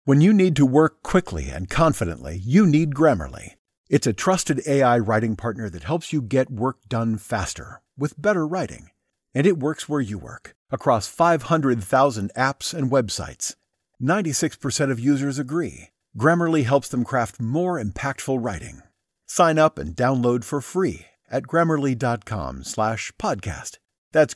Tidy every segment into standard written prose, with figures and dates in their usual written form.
When you need to work quickly and confidently, you need Grammarly. It's a trusted AI writing partner that helps you get work done faster with better writing. And it works where you work, across 500,000 apps and websites. 96% of users agree. Grammarly helps them craft more impactful writing. Sign up and download for free at Grammarly.com/podcast. That's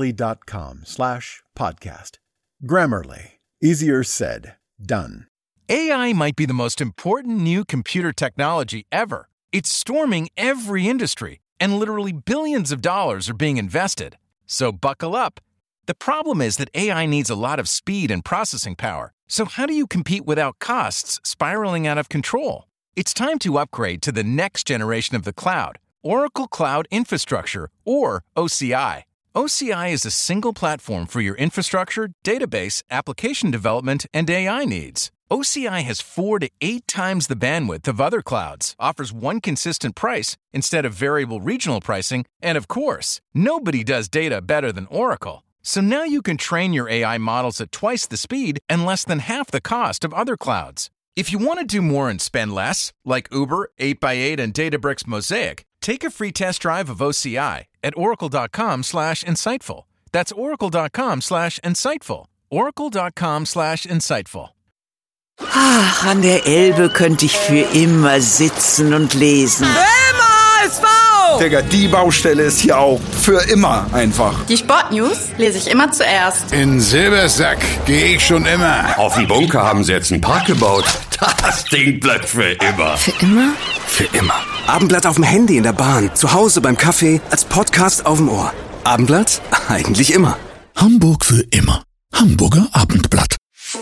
Grammarly.com/podcast. Grammarly. Easier said, done. AI might be the most important new computer technology ever. It's storming every industry, and literally billions of dollars are being invested. So buckle up. The problem is that AI needs a lot of speed and processing power. So how do you compete without costs spiraling out of control? It's time to upgrade to the next generation of the cloud, Oracle Cloud Infrastructure, or OCI. OCI is a single platform for your infrastructure, database, application development, and AI needs. OCI has 4 to 8 times the bandwidth of other clouds, offers one consistent price instead of variable regional pricing, and of course, nobody does data better than Oracle. So now you can train your AI models at twice the speed and less than half the cost of other clouds. If you want to do more and spend less, like Uber, 8x8, and Databricks Mosaic, take a free test drive of OCI at oracle.com/insightful. That's oracle.com/insightful. oracle.com/insightful. Ach, an der Elbe könnte ich für immer sitzen und lesen. HSV! Digga, die Baustelle ist hier auch für immer einfach. Die Sportnews lese ich immer zuerst. In Silbersack gehe ich schon immer. Auf dem Bunker haben sie jetzt einen Park gebaut. Das Ding bleibt für immer. Für immer? Für immer. Abendblatt auf dem Handy in der Bahn, zu Hause beim Kaffee, als Podcast auf dem Ohr. Abendblatt? Eigentlich immer. Hamburg für immer. Hamburger Abendblatt.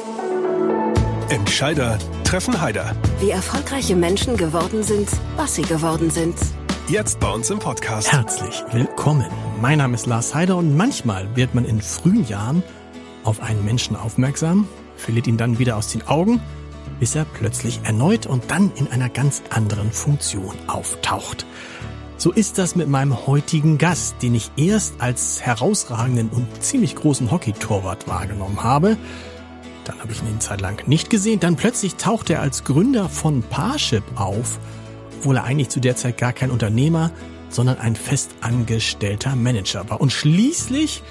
Entscheider treffen Heider. Wie erfolgreiche Menschen geworden sind, was sie geworden sind. Jetzt bei uns im Podcast. Herzlich willkommen. Mein Name ist Lars Heider und manchmal wird man in frühen Jahren auf einen Menschen aufmerksam, verliert ihn dann wieder aus den Augen, bis er plötzlich erneut und dann in einer ganz anderen Funktion auftaucht. So ist das mit meinem heutigen Gast, den ich erst als herausragenden und ziemlich großen Hockeytorwart wahrgenommen habe. Dann habe ich ihn eine Zeit lang nicht gesehen. Dann plötzlich taucht er als Gründer von Parship auf, obwohl er eigentlich zu der Zeit gar kein Unternehmer, sondern ein festangestellter Manager war. Und schließlich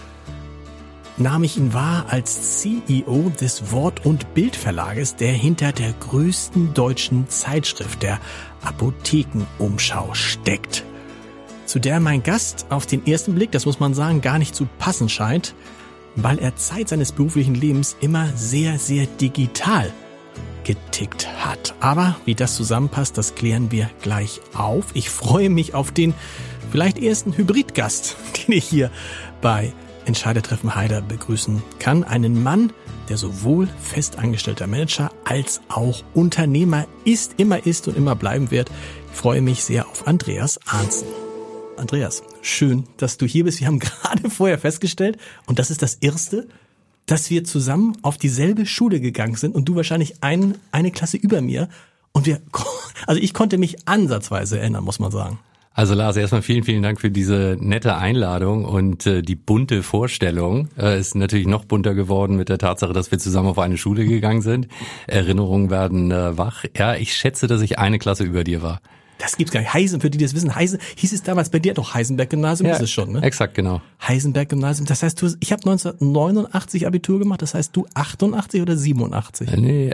nahm ich ihn wahr als CEO des Wort- und Bildverlages, der hinter der größten deutschen Zeitschrift, der Apothekenumschau, steckt. Zu der mein Gast auf den ersten Blick, das muss man sagen, gar nicht zu passen scheint, weil er Zeit seines beruflichen Lebens immer sehr, sehr digital getickt hat. Aber wie das zusammenpasst, das klären wir gleich auf. Ich freue mich auf den vielleicht ersten Hybridgast, den ich hier bei Entscheider treffen Heider begrüßen kann. Einen Mann, der sowohl festangestellter Manager als auch Unternehmer ist und immer bleiben wird. Ich freue mich sehr auf Andreas Arntzen. Andreas, schön, dass du hier bist. Wir haben gerade vorher festgestellt, und das ist das Erste, dass wir zusammen auf dieselbe Schule gegangen sind und du wahrscheinlich eine Klasse über mir. Und ich konnte mich ansatzweise erinnern, muss man sagen. Also Lars, erstmal vielen, vielen Dank für diese nette Einladung und die bunte Vorstellung. Ist natürlich noch bunter geworden mit der Tatsache, dass wir zusammen auf eine Schule gegangen sind. Erinnerungen werden wach. Ja, ich schätze, dass ich eine Klasse über dir war. Das gibt's gar nicht. Für die das wissen, hieß es damals bei dir doch Heisenberg-Gymnasium, ja, ist es schon, ne? Exakt, genau. Heisenberg-Gymnasium, das heißt, ich habe 1989 Abitur gemacht, das heißt, du 88 oder 87? Nee,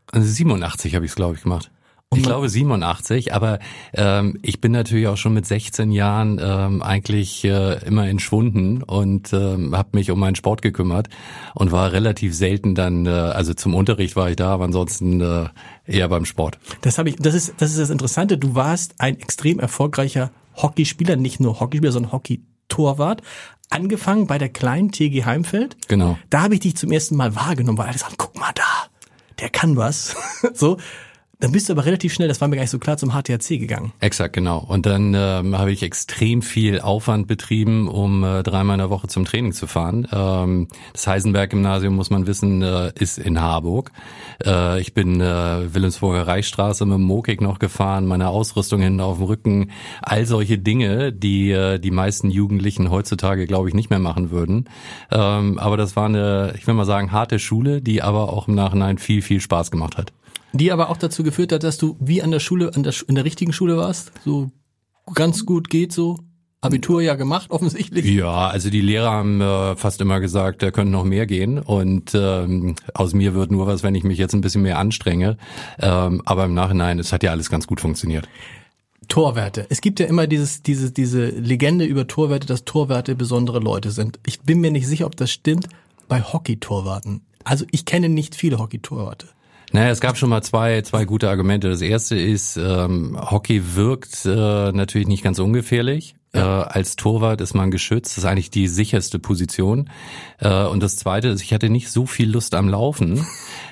87 habe ich es, glaube ich, gemacht. Ich glaube 87, aber ich bin natürlich auch schon mit 16 Jahren eigentlich immer entschwunden und habe mich um meinen Sport gekümmert und war relativ selten dann, also zum Unterricht war ich da, aber ansonsten eher beim Sport. Das ist das Interessante, du warst ein extrem erfolgreicher Hockeyspieler, nicht nur Hockeyspieler, sondern Hockeytorwart. Angefangen bei der kleinen TG Heimfeld. Genau. Da habe ich dich zum ersten Mal wahrgenommen, weil alle sagen, guck mal da, der kann was. So. Dann bist du aber relativ schnell, das war mir gar nicht so klar, zum HTHC gegangen. Exakt, genau. Und dann habe ich extrem viel Aufwand betrieben, um 3-mal in der Woche zum Training zu fahren. Das Heisenberg-Gymnasium, muss man wissen, ist in Harburg. Ich bin Wilhelmsburger Reichsstraße mit dem Mokik noch gefahren, meine Ausrüstung hinten auf dem Rücken. All solche Dinge, die die meisten Jugendlichen heutzutage, glaube ich, nicht mehr machen würden. Aber das war eine, ich will mal sagen, harte Schule, die aber auch im Nachhinein viel, viel Spaß gemacht hat. Die aber auch dazu geführt hat, dass du wie an der Schule, in der richtigen Schule warst, so ganz gut geht so, Abitur ja gemacht offensichtlich. Ja, also die Lehrer haben fast immer gesagt, da könnte noch mehr gehen und aus mir wird nur was, wenn ich mich jetzt ein bisschen mehr anstrenge, aber im Nachhinein, es hat ja alles ganz gut funktioniert. Torwerte. Es gibt ja immer diese Legende über Torwerte, dass Torwerte besondere Leute sind. Ich bin mir nicht sicher, ob das stimmt bei Hockey-Torwarten. Also ich kenne nicht viele Hockey-Torwarte. Naja, es gab schon mal zwei gute Argumente. Das erste ist, Hockey wirkt natürlich nicht ganz ungefährlich. Ja. Als Torwart ist man geschützt. Das ist eigentlich die sicherste Position. Und das zweite ist, ich hatte nicht so viel Lust am Laufen.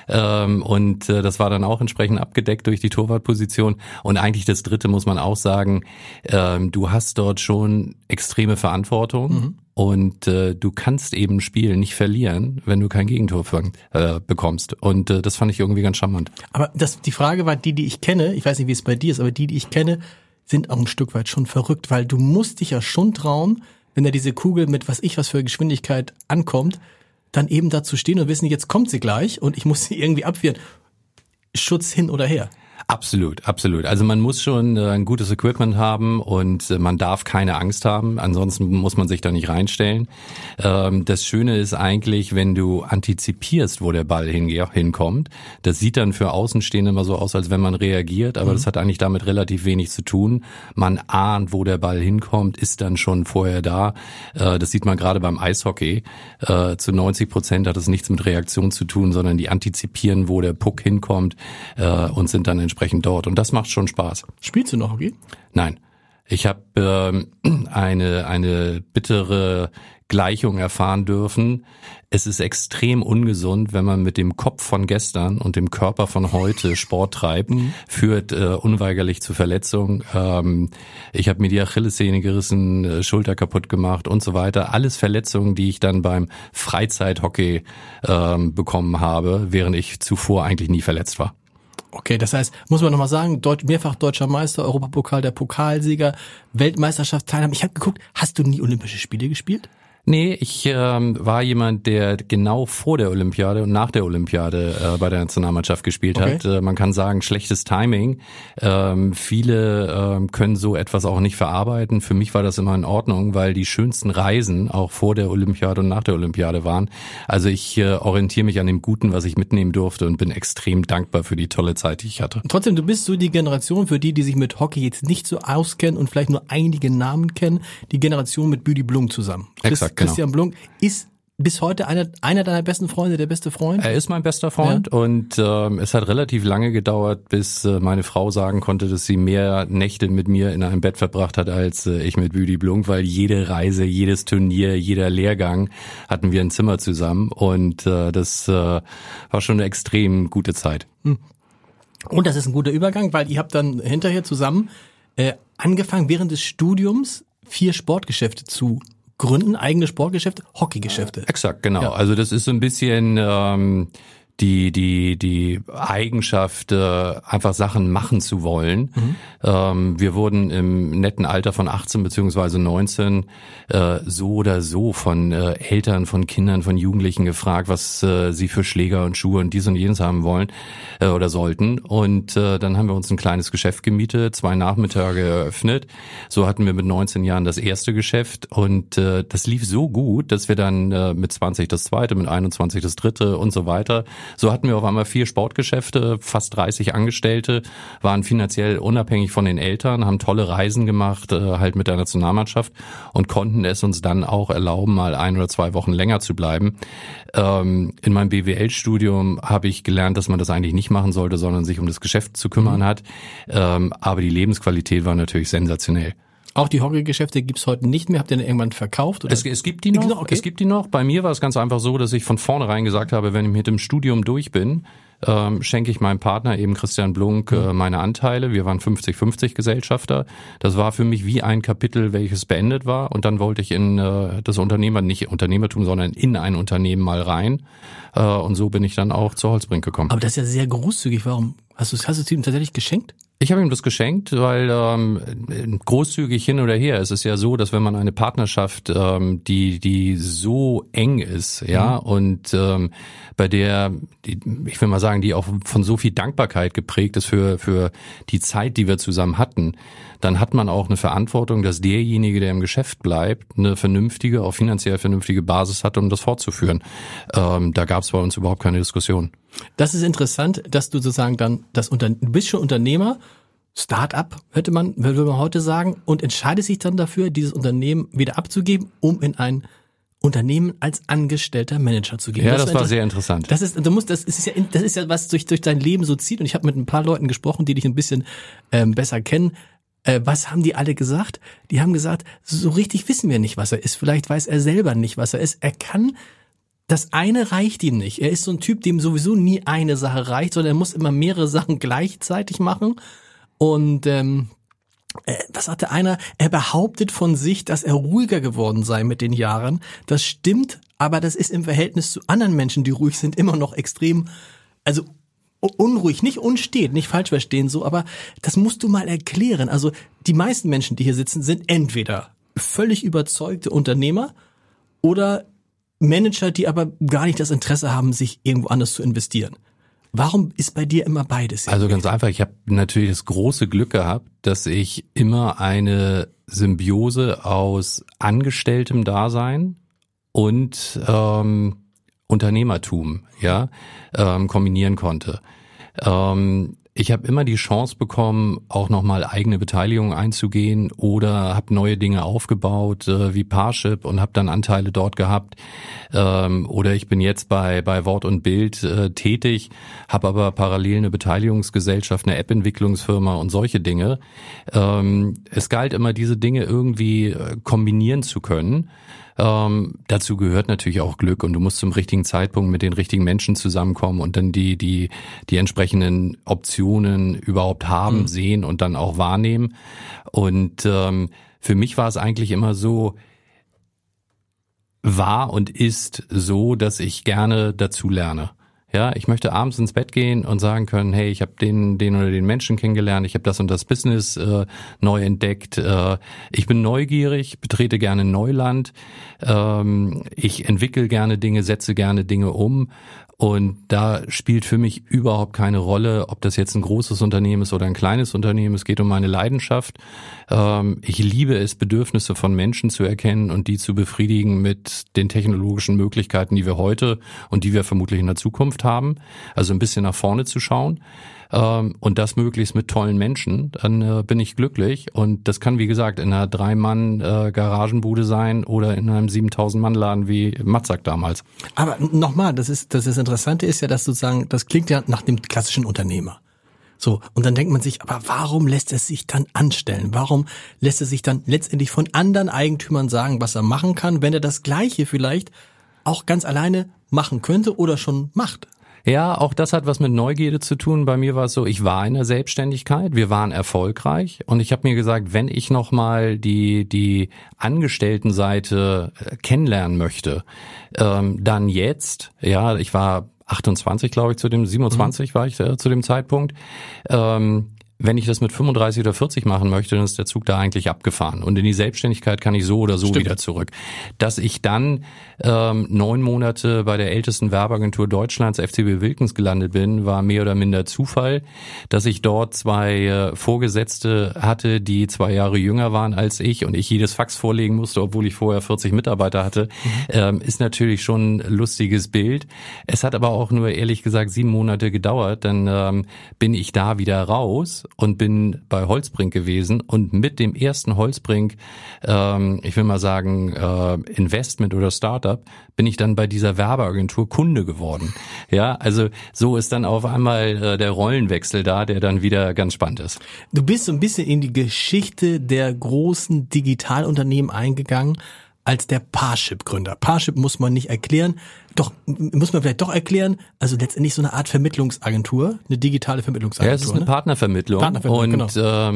Und das war dann auch entsprechend abgedeckt durch die Torwartposition. Und eigentlich das dritte muss man auch sagen, du hast dort schon extreme Verantwortung. Mhm. Und du kannst eben ein Spiel nicht verlieren, wenn du kein Gegentor bekommst. Und das fand ich irgendwie ganz charmant. Aber die Frage war, die ich kenne, ich weiß nicht, wie es bei dir ist, aber die ich kenne, sind auch ein Stück weit schon verrückt, weil du musst dich ja schon trauen, wenn da diese Kugel mit was für Geschwindigkeit ankommt, dann eben da zu stehen und wissen, jetzt kommt sie gleich und ich muss sie irgendwie abwehren. Schutz hin oder her. Absolut, absolut. Also man muss schon ein gutes Equipment haben und man darf keine Angst haben, ansonsten muss man sich da nicht reinstellen. Das Schöne ist eigentlich, wenn du antizipierst, wo der Ball hinkommt. Das sieht dann für Außenstehende immer so aus, als wenn man reagiert, aber das hat eigentlich damit relativ wenig zu tun. Man ahnt, wo der Ball hinkommt, ist dann schon vorher da. Das sieht man gerade beim Eishockey. Zu 90% hat es nichts mit Reaktion zu tun, sondern die antizipieren, wo der Puck hinkommt und sind dann entsprechend dort. Und das macht schon Spaß. Spielst du noch Hockey? Nein. Ich habe eine bittere Gleichung erfahren dürfen. Es ist extrem ungesund, wenn man mit dem Kopf von gestern und dem Körper von heute Sport treibt, führt unweigerlich zu Verletzungen. Ich habe mir die Achillessehne gerissen, Schulter kaputt gemacht und so weiter. Alles Verletzungen, die ich dann beim Freizeithockey bekommen habe, während ich zuvor eigentlich nie verletzt war. Okay, das heißt, muss man nochmal sagen, mehrfach deutscher Meister, Europapokal, der Pokalsieger, Weltmeisterschaft teilhaben. Ich habe geguckt, hast du nie Olympische Spiele gespielt? Nee, ich war jemand, der genau vor der Olympiade und nach der Olympiade bei der Nationalmannschaft gespielt hat. Man kann sagen, schlechtes Timing. Viele können so etwas auch nicht verarbeiten. Für mich war das immer in Ordnung, weil die schönsten Reisen auch vor der Olympiade und nach der Olympiade waren. Also ich orientiere mich an dem Guten, was ich mitnehmen durfte und bin extrem dankbar für die tolle Zeit, die ich hatte. Trotzdem, du bist so die Generation, für die sich mit Hockey jetzt nicht so auskennen und vielleicht nur einige Namen kennen, die Generation mit Büdi Blum zusammen. Exakt. Christian Blum ist bis heute einer deiner besten Freunde, der beste Freund? Er ist mein bester Freund und es hat relativ lange gedauert, bis meine Frau sagen konnte, dass sie mehr Nächte mit mir in einem Bett verbracht hat, als ich mit Büdi Blum, weil jede Reise, jedes Turnier, jeder Lehrgang hatten wir ein Zimmer zusammen und das war schon eine extrem gute Zeit. Und das ist ein guter Übergang, weil ihr habt dann hinterher zusammen angefangen, während des Studiums 4 Sportgeschäfte zu gründen, eigene Sportgeschäfte, Hockeygeschäfte. Exakt, genau. Ja. Also das ist so ein bisschen die Eigenschaft, einfach Sachen machen zu wollen. Wir wurden im netten Alter von 18 beziehungsweise 19 so oder so von Eltern, von Kindern, von Jugendlichen gefragt, was sie für Schläger und Schuhe und dies und jenes haben wollen oder sollten. Und dann haben wir uns ein kleines Geschäft gemietet, 2 Nachmittage eröffnet. So hatten wir mit 19 Jahren das erste Geschäft und das lief so gut, dass wir dann mit 20 das zweite, mit 21 das dritte und so weiter. So hatten wir auf einmal 4 Sportgeschäfte, fast 30 Angestellte, waren finanziell unabhängig von den Eltern, haben tolle Reisen gemacht, halt mit der Nationalmannschaft und konnten es uns dann auch erlauben, mal 1 oder 2 Wochen länger zu bleiben. In meinem BWL-Studium habe ich gelernt, dass man das eigentlich nicht machen sollte, sondern sich um das Geschäft zu kümmern hat. Aber die Lebensqualität war natürlich sensationell. Auch die Hockeygeschäfte gibt's heute nicht mehr. Habt ihr denn irgendwann verkauft? Oder? Es gibt die noch. Okay. Es gibt die noch. Bei mir war es ganz einfach so, dass ich von vornherein gesagt habe, wenn ich mit dem Studium durch bin, schenke ich meinem Partner, eben Christian Blunk, meine Anteile. Wir waren 50-50 Gesellschafter. Das war für mich wie ein Kapitel, welches beendet war. Und dann wollte ich in das nicht Unternehmertum, sondern in ein Unternehmen mal rein. Und so bin ich dann auch zur Holzbrink gekommen. Aber das ist ja sehr großzügig. Warum? Hast du es ihm tatsächlich geschenkt? Ich habe ihm das geschenkt, weil großzügig hin oder her. Es ist ja so, dass wenn man eine Partnerschaft, die so eng ist, ja, und bei der, ich will mal sagen, die auch von so viel Dankbarkeit geprägt ist für die Zeit, die wir zusammen hatten, dann hat man auch eine Verantwortung, dass derjenige, der im Geschäft bleibt, eine vernünftige, auch finanziell vernünftige Basis hat, um das fortzuführen. Da gab es bei uns überhaupt keine Diskussion. Das ist interessant, dass du sozusagen dann du bist schon Unternehmer, Start-up, würde man heute sagen, und entscheidest dich dann dafür, dieses Unternehmen wieder abzugeben, um in ein Unternehmen als angestellter Manager zu gehen. Ja, das war sehr interessant. Das ist ja was durch dein Leben so zieht, und ich habe mit ein paar Leuten gesprochen, die dich ein bisschen besser kennen. Was haben die alle gesagt? Die haben gesagt, so richtig wissen wir nicht, was er ist. Vielleicht weiß er selber nicht, was er ist. Das eine reicht ihm nicht. Er ist so ein Typ, dem sowieso nie eine Sache reicht, sondern er muss immer mehrere Sachen gleichzeitig machen. Und was sagte einer? Er behauptet von sich, dass er ruhiger geworden sei mit den Jahren. Das stimmt, aber das ist im Verhältnis zu anderen Menschen, die ruhig sind, immer noch extrem, also unruhig, nicht unstet, nicht falsch verstehen so, aber das musst du mal erklären. Also die meisten Menschen, die hier sitzen, sind entweder völlig überzeugte Unternehmer oder Manager, die aber gar nicht das Interesse haben, sich irgendwo anders zu investieren. Warum ist bei dir immer beides? Also ganz einfach, ich habe natürlich das große Glück gehabt, dass ich immer eine Symbiose aus angestelltem Dasein und Unternehmertum kombinieren konnte. Ich habe immer die Chance bekommen, auch nochmal eigene Beteiligung einzugehen oder habe neue Dinge aufgebaut, wie Parship, und habe dann Anteile dort gehabt. Oder ich bin jetzt bei Wort und Bild tätig, habe aber parallel eine Beteiligungsgesellschaft, eine App-Entwicklungsfirma und solche Dinge. Es galt immer, diese Dinge irgendwie kombinieren zu können. Dazu gehört natürlich auch Glück, und du musst zum richtigen Zeitpunkt mit den richtigen Menschen zusammenkommen und dann die entsprechenden Optionen überhaupt haben, sehen und dann auch wahrnehmen. Und für mich war es eigentlich immer so, war und ist so, dass ich gerne dazu lerne. Ja, ich möchte abends ins Bett gehen und sagen können, hey, ich habe den oder den Menschen kennengelernt, ich habe das und das Business neu entdeckt, ich bin neugierig, betrete gerne Neuland, ich entwickle gerne Dinge, setze gerne Dinge um, und da spielt für mich überhaupt keine Rolle, ob das jetzt ein großes Unternehmen ist oder ein kleines Unternehmen. Es geht um meine Leidenschaft. Ich liebe es, Bedürfnisse von Menschen zu erkennen und die zu befriedigen mit den technologischen Möglichkeiten, die wir heute und die wir vermutlich in der Zukunft haben. Also ein bisschen nach vorne zu schauen. Und das möglichst mit tollen Menschen, dann bin ich glücklich. Und das kann, wie gesagt, in einer 3-Mann-Garagenbude sein oder in einem 7000-Mann-Laden wie Matzak damals. Aber nochmal, das Interessante ist ja, dass sozusagen, das klingt ja nach dem klassischen Unternehmer. So, und dann denkt man sich, aber warum lässt er sich dann anstellen? Warum lässt er sich dann letztendlich von anderen Eigentümern sagen, was er machen kann, wenn er das Gleiche vielleicht auch ganz alleine machen könnte oder schon macht? Ja, auch das hat was mit Neugierde zu tun. Bei mir war es so, ich war in der Selbstständigkeit, wir waren erfolgreich, und ich habe mir gesagt, wenn ich nochmal die Angestelltenseite kennenlernen möchte, dann jetzt. Ja, ich war 28, glaube ich, 27 war ich zu dem Zeitpunkt. Wenn ich das mit 35 oder 40 machen möchte, dann ist der Zug da eigentlich abgefahren. Und in die Selbstständigkeit kann ich so oder so wieder zurück. Dass ich dann 9 Monate bei der ältesten Werbeagentur Deutschlands, FCB Wilkens, gelandet bin, war mehr oder minder Zufall. Dass ich dort 2 Vorgesetzte hatte, die 2 Jahre jünger waren als ich und ich jedes Fax vorlegen musste, obwohl ich vorher 40 Mitarbeiter hatte, ist natürlich schon ein lustiges Bild. Es hat aber auch nur, ehrlich gesagt, 7 Monate gedauert. Dann bin ich da wieder raus und bin bei Holzbrink gewesen, und mit dem ersten Holzbrink, ich will mal sagen, Investment oder Startup, bin ich dann bei dieser Werbeagentur Kunde geworden. Ja, also so ist dann auf einmal der Rollenwechsel da, der dann wieder ganz spannend ist. Du bist so ein bisschen in die Geschichte der großen Digitalunternehmen eingegangen als der Parship-Gründer. Parship muss man nicht erklären, muss man vielleicht doch erklären, also letztendlich so eine Art Vermittlungsagentur, eine digitale Vermittlungsagentur. Ja, es ist eine Partnervermittlung. Und genau.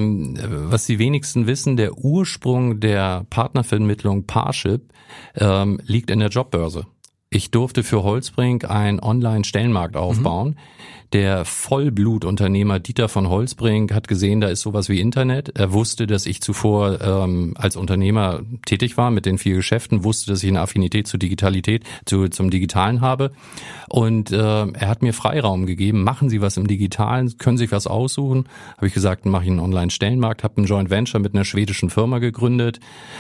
Was die wenigsten wissen, der Ursprung der Partnervermittlung Parship liegt in der Jobbörse. Ich durfte für Holzbrink einen Online-Stellenmarkt aufbauen. Der Vollblutunternehmer Dieter von Holzbrink hat gesehen, da ist sowas wie Internet. Er wusste, dass ich zuvor als Unternehmer tätig war mit den 4 Geschäften, wusste, dass ich eine Affinität zur Digitalität, zum Digitalen habe. Und er hat mir Freiraum gegeben. Machen Sie was im Digitalen, können Sie sich was aussuchen. Habe ich gesagt, dann mache ich einen Online-Stellenmarkt, habe ein Joint Venture mit einer schwedischen Firma gegründet,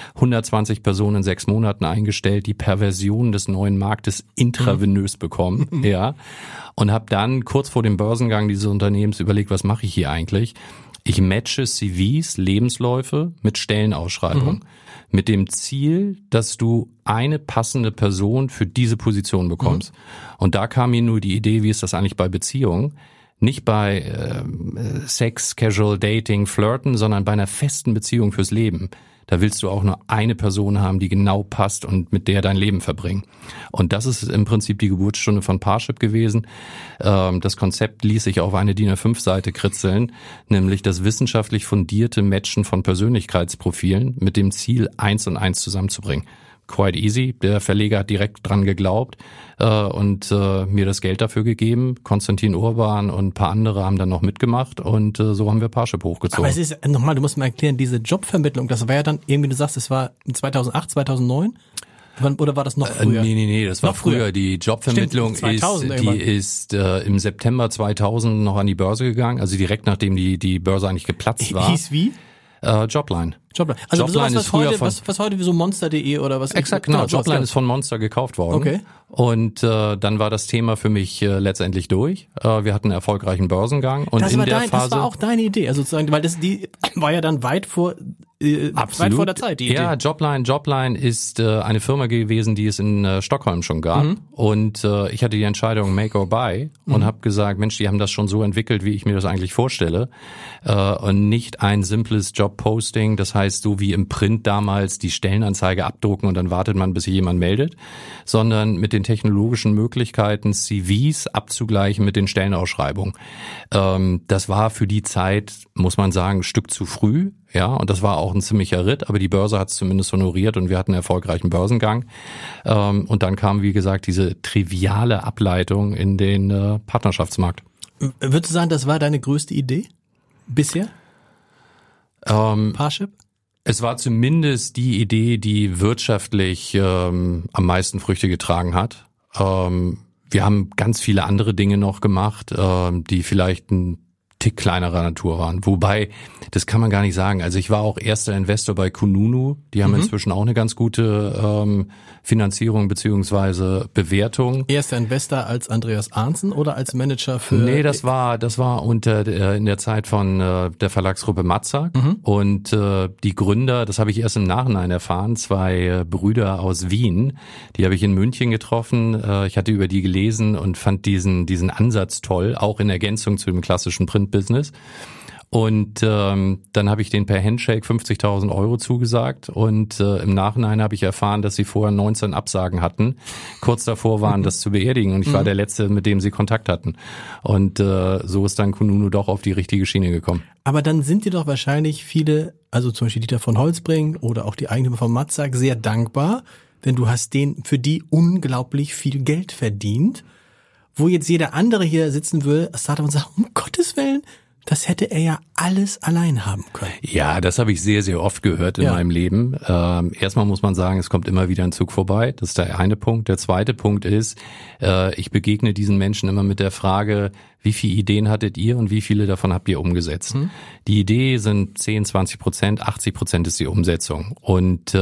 120 Personen in 6 Monaten eingestellt, die Perversion des neuen Marktes intravenös bekommen. Ja. Und habe dann kurz vor dem Börsengang dieses Unternehmens überlegt, was mache ich hier eigentlich? Ich matche CVs, Lebensläufe mit Stellenausschreibungen. Mit dem Ziel, dass du eine passende Person für diese Position bekommst. Und da kam mir nur die Idee, wie ist das eigentlich bei Beziehungen? Nicht bei Sex, Casual Dating, Flirten, sondern bei einer festen Beziehung fürs Leben. Da willst du auch nur eine Person haben, die genau passt und mit der dein Leben verbringen. Und das ist im Prinzip die Geburtsstunde von Parship gewesen. Das Konzept ließ sich auf eine DIN A5-Seite kritzeln, nämlich das wissenschaftlich fundierte Matchen von Persönlichkeitsprofilen mit dem Ziel, 1 und 1 zusammenzubringen. Quite easy. Der Verleger hat direkt dran geglaubt und mir das Geld dafür gegeben. Konstantin Urban und ein paar andere haben dann noch mitgemacht und so haben wir Parship hochgezogen. Aber es ist, nochmal, du musst mal erklären, diese Jobvermittlung, das war ja dann irgendwie, du sagst, es war 2008, 2009? Oder war das noch früher? Nee, das war noch früher. Die Jobvermittlung ist im September 2000 noch an die Börse gegangen, also direkt nachdem die Börse eigentlich geplatzt war. Hieß wie? Jobline. Also Jobline ist was heute wie so Monster.de oder was? Exakt, genau. Jobline ist von Monster gekauft worden. Okay. Und dann war das Thema für mich letztendlich durch. Wir hatten einen erfolgreichen Börsengang und das war auch deine Idee, also sozusagen, weil die war ja dann weit vor der Zeit, die Idee. Ja, Jobline ist eine Firma gewesen, die es in Stockholm schon gab. Und ich hatte die Entscheidung Make or Buy und habe gesagt, Mensch, die haben das schon so entwickelt, wie ich mir das eigentlich vorstelle. Und nicht ein simples Jobposting, das heißt, so wie im Print damals die Stellenanzeige abdrucken und dann wartet man, bis sich jemand meldet, sondern mit den technologischen Möglichkeiten CVs abzugleichen mit den Stellenausschreibungen. Das war für die Zeit, muss man sagen, ein Stück zu früh. Ja, und das war auch ein ziemlicher Ritt, aber die Börse hat es zumindest honoriert und wir hatten einen erfolgreichen Börsengang. Und dann kam, wie gesagt, diese triviale Ableitung in den Partnerschaftsmarkt. Würdest du sagen, das war deine größte Idee bisher? Parship? Es war zumindest die Idee, die wirtschaftlich am meisten Früchte getragen hat. Wir haben ganz viele andere Dinge noch gemacht, die vielleicht ein Tick kleinerer Natur waren. Wobei, das kann man gar nicht sagen. Also ich war auch erster Investor bei Kununu. Die haben inzwischen auch eine ganz gute Finanzierung beziehungsweise Bewertung. Erster Investor als Andreas Arntzen oder als Manager für... Nee, das war in der Zeit von der Verlagsgruppe Matzak. Und die Gründer, das habe ich erst im Nachhinein erfahren, 2 Brüder aus Wien. Die habe ich in München getroffen. Ich hatte über die gelesen und fand diesen Ansatz toll, auch in Ergänzung zu dem klassischen Printbusiness. Und dann habe ich denen per Handshake 50.000 € zugesagt und im Nachhinein habe ich erfahren, dass sie vorher 19 Absagen hatten, kurz davor waren, das zu beerdigen und ich war der Letzte, mit dem sie Kontakt hatten. Und so ist dann Kununu doch auf die richtige Schiene gekommen. Aber dann sind dir doch wahrscheinlich viele, also zum Beispiel Dieter von Holzbrink oder auch die Eigentümer von Matzak, sehr dankbar, denn du hast für die unglaublich viel Geld verdient, wo jetzt jeder andere hier sitzen will, Startup und sagt, um Gottes Willen, das hätte er ja alles allein haben können. Ja, das habe ich sehr, sehr oft gehört in meinem Leben. Erstmal muss man sagen, es kommt immer wieder ein Zug vorbei. Das ist der eine Punkt. Der zweite Punkt ist, ich begegne diesen Menschen immer mit der Frage, wie viele Ideen hattet ihr und wie viele davon habt ihr umgesetzt? Die Idee sind 10, 20%, 80% ist die Umsetzung. Und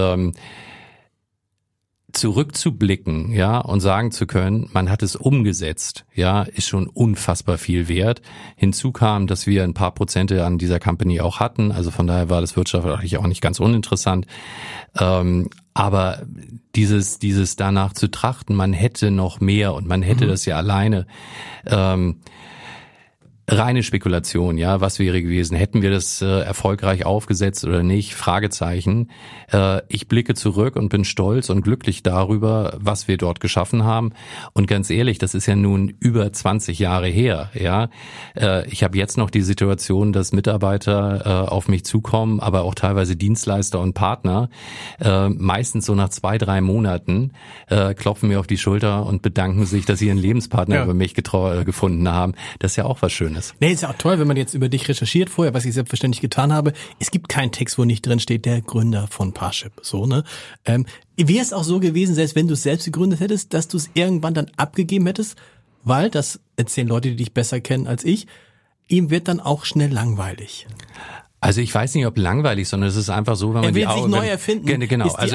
zurückzublicken, ja, und sagen zu können, man hat es umgesetzt, ja, ist schon unfassbar viel wert. Hinzu kam, dass wir ein paar Prozente an dieser Company auch hatten, also von daher war das wirtschaftlich auch nicht ganz uninteressant. Aber dieses danach zu trachten, man hätte noch mehr und man hätte das ja alleine. reine Spekulation, ja, was wäre gewesen? Hätten wir das erfolgreich aufgesetzt oder nicht? Fragezeichen. Ich blicke zurück und bin stolz und glücklich darüber, was wir dort geschaffen haben. Und ganz ehrlich, das ist ja nun über 20 Jahre her, ja. Ich habe jetzt noch die Situation, dass Mitarbeiter auf mich zukommen, aber auch teilweise Dienstleister und Partner, meistens so nach 2-3 Monaten, klopfen mir auf die Schulter und bedanken sich, dass sie ihren Lebenspartner über mich gefunden haben. Das ist ja auch was Schönes. Nee, ist ja auch toll, wenn man jetzt über dich recherchiert vorher, was ich selbstverständlich getan habe. Es gibt keinen Text, wo nicht drin steht, der Gründer von Parship. So, ne? Wäre es auch so gewesen, selbst wenn du es selbst gegründet hättest, dass du es irgendwann dann abgegeben hättest? Weil, das erzählen Leute, die dich besser kennen als ich, ihm wird dann auch schnell langweilig. Also ich weiß nicht, ob langweilig, sondern es ist einfach so, wenn man die Augen... Er will sich neu erfinden. Genau. Also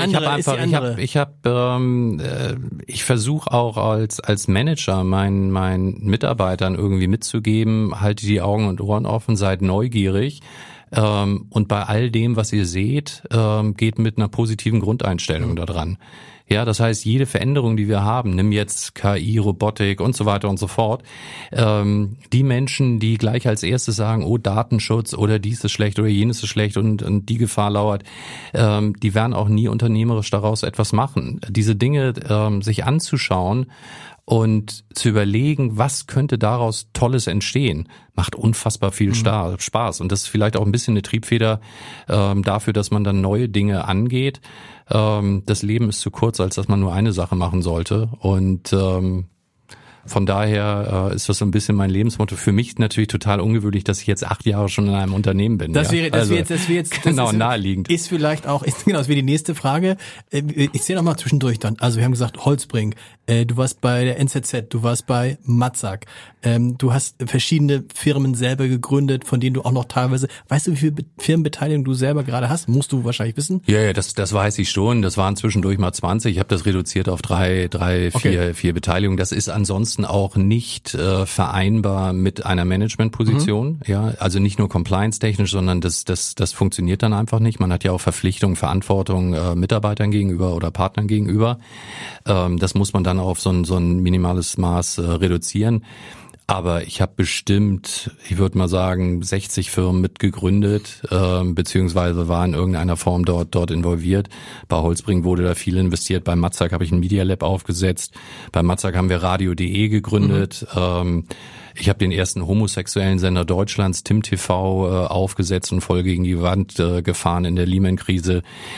ich versuche auch als Manager meinen Mitarbeitern irgendwie mitzugeben, haltet die Augen und Ohren offen, seid neugierig. Und bei all dem, was ihr seht, geht mit einer positiven Grundeinstellung da dran. Ja, das heißt, jede Veränderung, die wir haben, nimm jetzt KI, Robotik und so weiter und so fort, die Menschen, die gleich als erstes sagen, oh, Datenschutz oder dies ist schlecht oder jenes ist schlecht und die Gefahr lauert, die werden auch nie unternehmerisch daraus etwas machen. Diese Dinge sich anzuschauen und zu überlegen, was könnte daraus Tolles entstehen, macht unfassbar viel Spaß. Und das ist vielleicht auch ein bisschen eine Triebfeder dafür, dass man dann neue Dinge angeht. Das Leben ist zu kurz, als dass man nur eine Sache machen sollte. Und von daher ist das so ein bisschen mein Lebensmotto. Für mich natürlich total ungewöhnlich, dass ich jetzt 8 Jahre schon in einem Unternehmen bin. Das wäre jetzt genau, naheliegend. Ist vielleicht auch, das wäre die nächste Frage. Ich sehe noch mal zwischendurch dann. Also wir haben gesagt, Holzbring, du warst bei der NZZ, du warst bei Matzak, du hast verschiedene Firmen selber gegründet, von denen du auch noch teilweise, weißt du, wie viel Firmenbeteiligung du selber gerade hast? Musst du wahrscheinlich wissen. Ja, das weiß ich schon. Das waren zwischendurch mal 20. Ich habe das reduziert auf 3, 4 Beteiligungen. Das ist ansonsten auch nicht vereinbar mit einer Managementposition. Ja, also nicht nur compliance-technisch, sondern das funktioniert dann einfach nicht. Man hat ja auch Verpflichtungen, Verantwortung Mitarbeitern gegenüber oder Partnern gegenüber. Das muss man dann auf so ein minimales Maß reduzieren. Aber ich habe bestimmt, ich würde mal sagen, 60 Firmen mitgegründet, beziehungsweise war in irgendeiner Form dort involviert. Bei Holzbring wurde da viel investiert. Bei Matzak habe ich ein Media Lab aufgesetzt. Bei Matzak haben wir Radio.de gegründet. Ich habe den ersten homosexuellen Sender Deutschlands, Tim TV, aufgesetzt und voll gegen die Wand gefahren in der Lehman-Krise.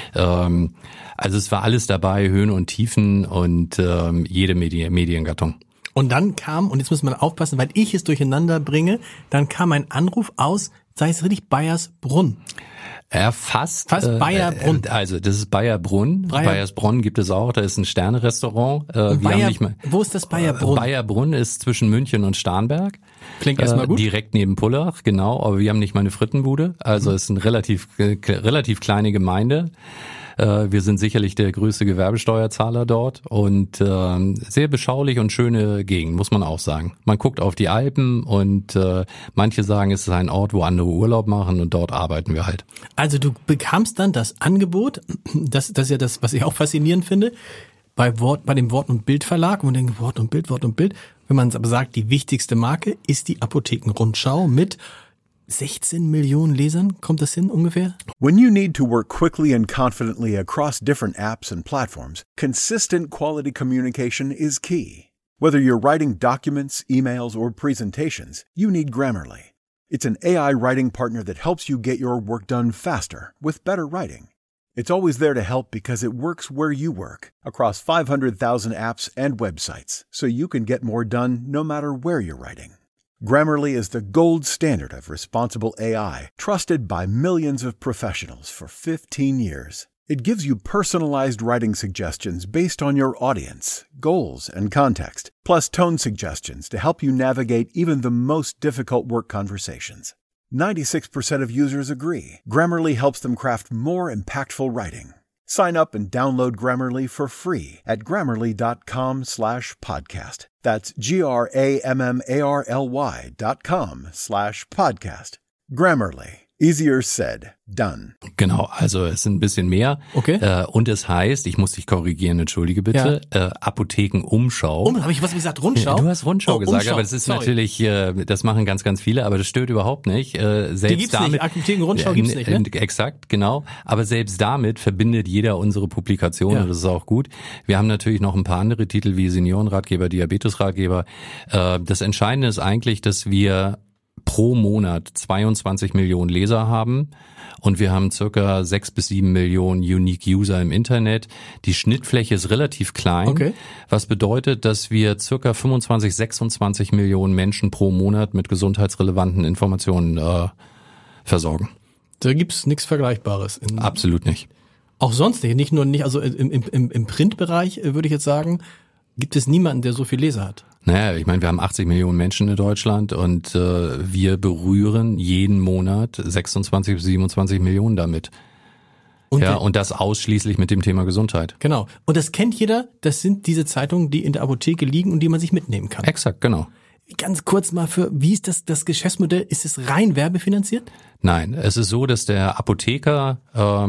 Also es war alles dabei, Höhen und Tiefen und jede Mediengattung. Und dann kam, und jetzt muss man aufpassen, weil ich es durcheinander bringe, dann kam ein Anruf aus, sei es richtig, Baiersbrunn. Ja, fast Baierbrunn. Also das ist Baierbrunn. Baiersbronn gibt es auch, da ist ein Sterne-Restaurant. Wo ist das Baierbrunn? Baierbrunn ist zwischen München und Starnberg. Klingt erstmal gut. Direkt neben Pullach, genau, aber wir haben nicht mal eine Frittenbude. Also es ist eine relativ kleine Gemeinde. Wir sind sicherlich der größte Gewerbesteuerzahler dort und sehr beschaulich und schöne Gegend, muss man auch sagen. Man guckt auf die Alpen und manche sagen, es ist ein Ort, wo andere Urlaub machen und dort arbeiten wir halt. Also du bekamst dann das Angebot, das ist ja das, was ich auch faszinierend finde, bei dem Wort- und Bild-Verlag, und man denkt, Wort und Bild. Wenn man es aber sagt, die wichtigste Marke ist die Apothekenrundschau mit 16 Millionen Lesern, kommt das hin ungefähr? When you need to work quickly and confidently across different apps and platforms, consistent quality communication is key. Whether you're writing documents, emails, or presentations, you need Grammarly. It's an AI writing partner that helps you get your work done faster with better writing. It's always there to help because it works where you work, across 500,000 apps and websites, so you can get more done no matter where you're writing. Grammarly is the gold standard of responsible AI, trusted by millions of professionals for 15 years. It gives you personalized writing suggestions based on your audience, goals, and context, plus tone suggestions to help you navigate even the most difficult work conversations. 96% of users agree. Grammarly helps them craft more impactful writing. Sign up and download Grammarly for free at Grammarly.com/podcast. That's Grammarly.com/podcast. Grammarly, Easier said, done. Genau, also es sind ein bisschen mehr. Okay. Und es heißt, ich muss dich korrigieren, entschuldige bitte, Apothekenumschau. Habe ich was gesagt? Rundschau? Du hast Rundschau gesagt, Umschau. aber das ist Sorry. natürlich, das machen ganz, ganz viele, aber das stört überhaupt nicht. Selbst Die gibt's damit, nicht, Apothekenrundschau gibt's nicht, ne? Exakt, genau. Aber selbst damit verbindet jeder unsere Publikationen, und das ist auch gut. Wir haben natürlich noch ein paar andere Titel wie Seniorenratgeber, Diabetesratgeber. Das Entscheidende ist eigentlich, dass wir pro Monat 22 Millionen Leser haben und wir haben circa 6 bis 7 Millionen Unique User im Internet. Die Schnittfläche ist relativ klein, was bedeutet, dass wir circa 25, 26 Millionen Menschen pro Monat mit gesundheitsrelevanten Informationen versorgen. Da gibt's nichts Vergleichbares. Absolut nicht. Auch sonst nicht, also im Printbereich würde ich jetzt sagen, gibt es niemanden, der so viel Leser hat. Naja, ich meine, wir haben 80 Millionen Menschen in Deutschland und wir berühren jeden Monat 26 bis 27 Millionen damit. Und das ausschließlich mit dem Thema Gesundheit. Genau. Und das kennt jeder, das sind diese Zeitungen, die in der Apotheke liegen und die man sich mitnehmen kann. Exakt, genau. Ganz kurz mal wie ist das Geschäftsmodell? Ist es rein werbefinanziert? Nein, es ist so, dass der Apotheker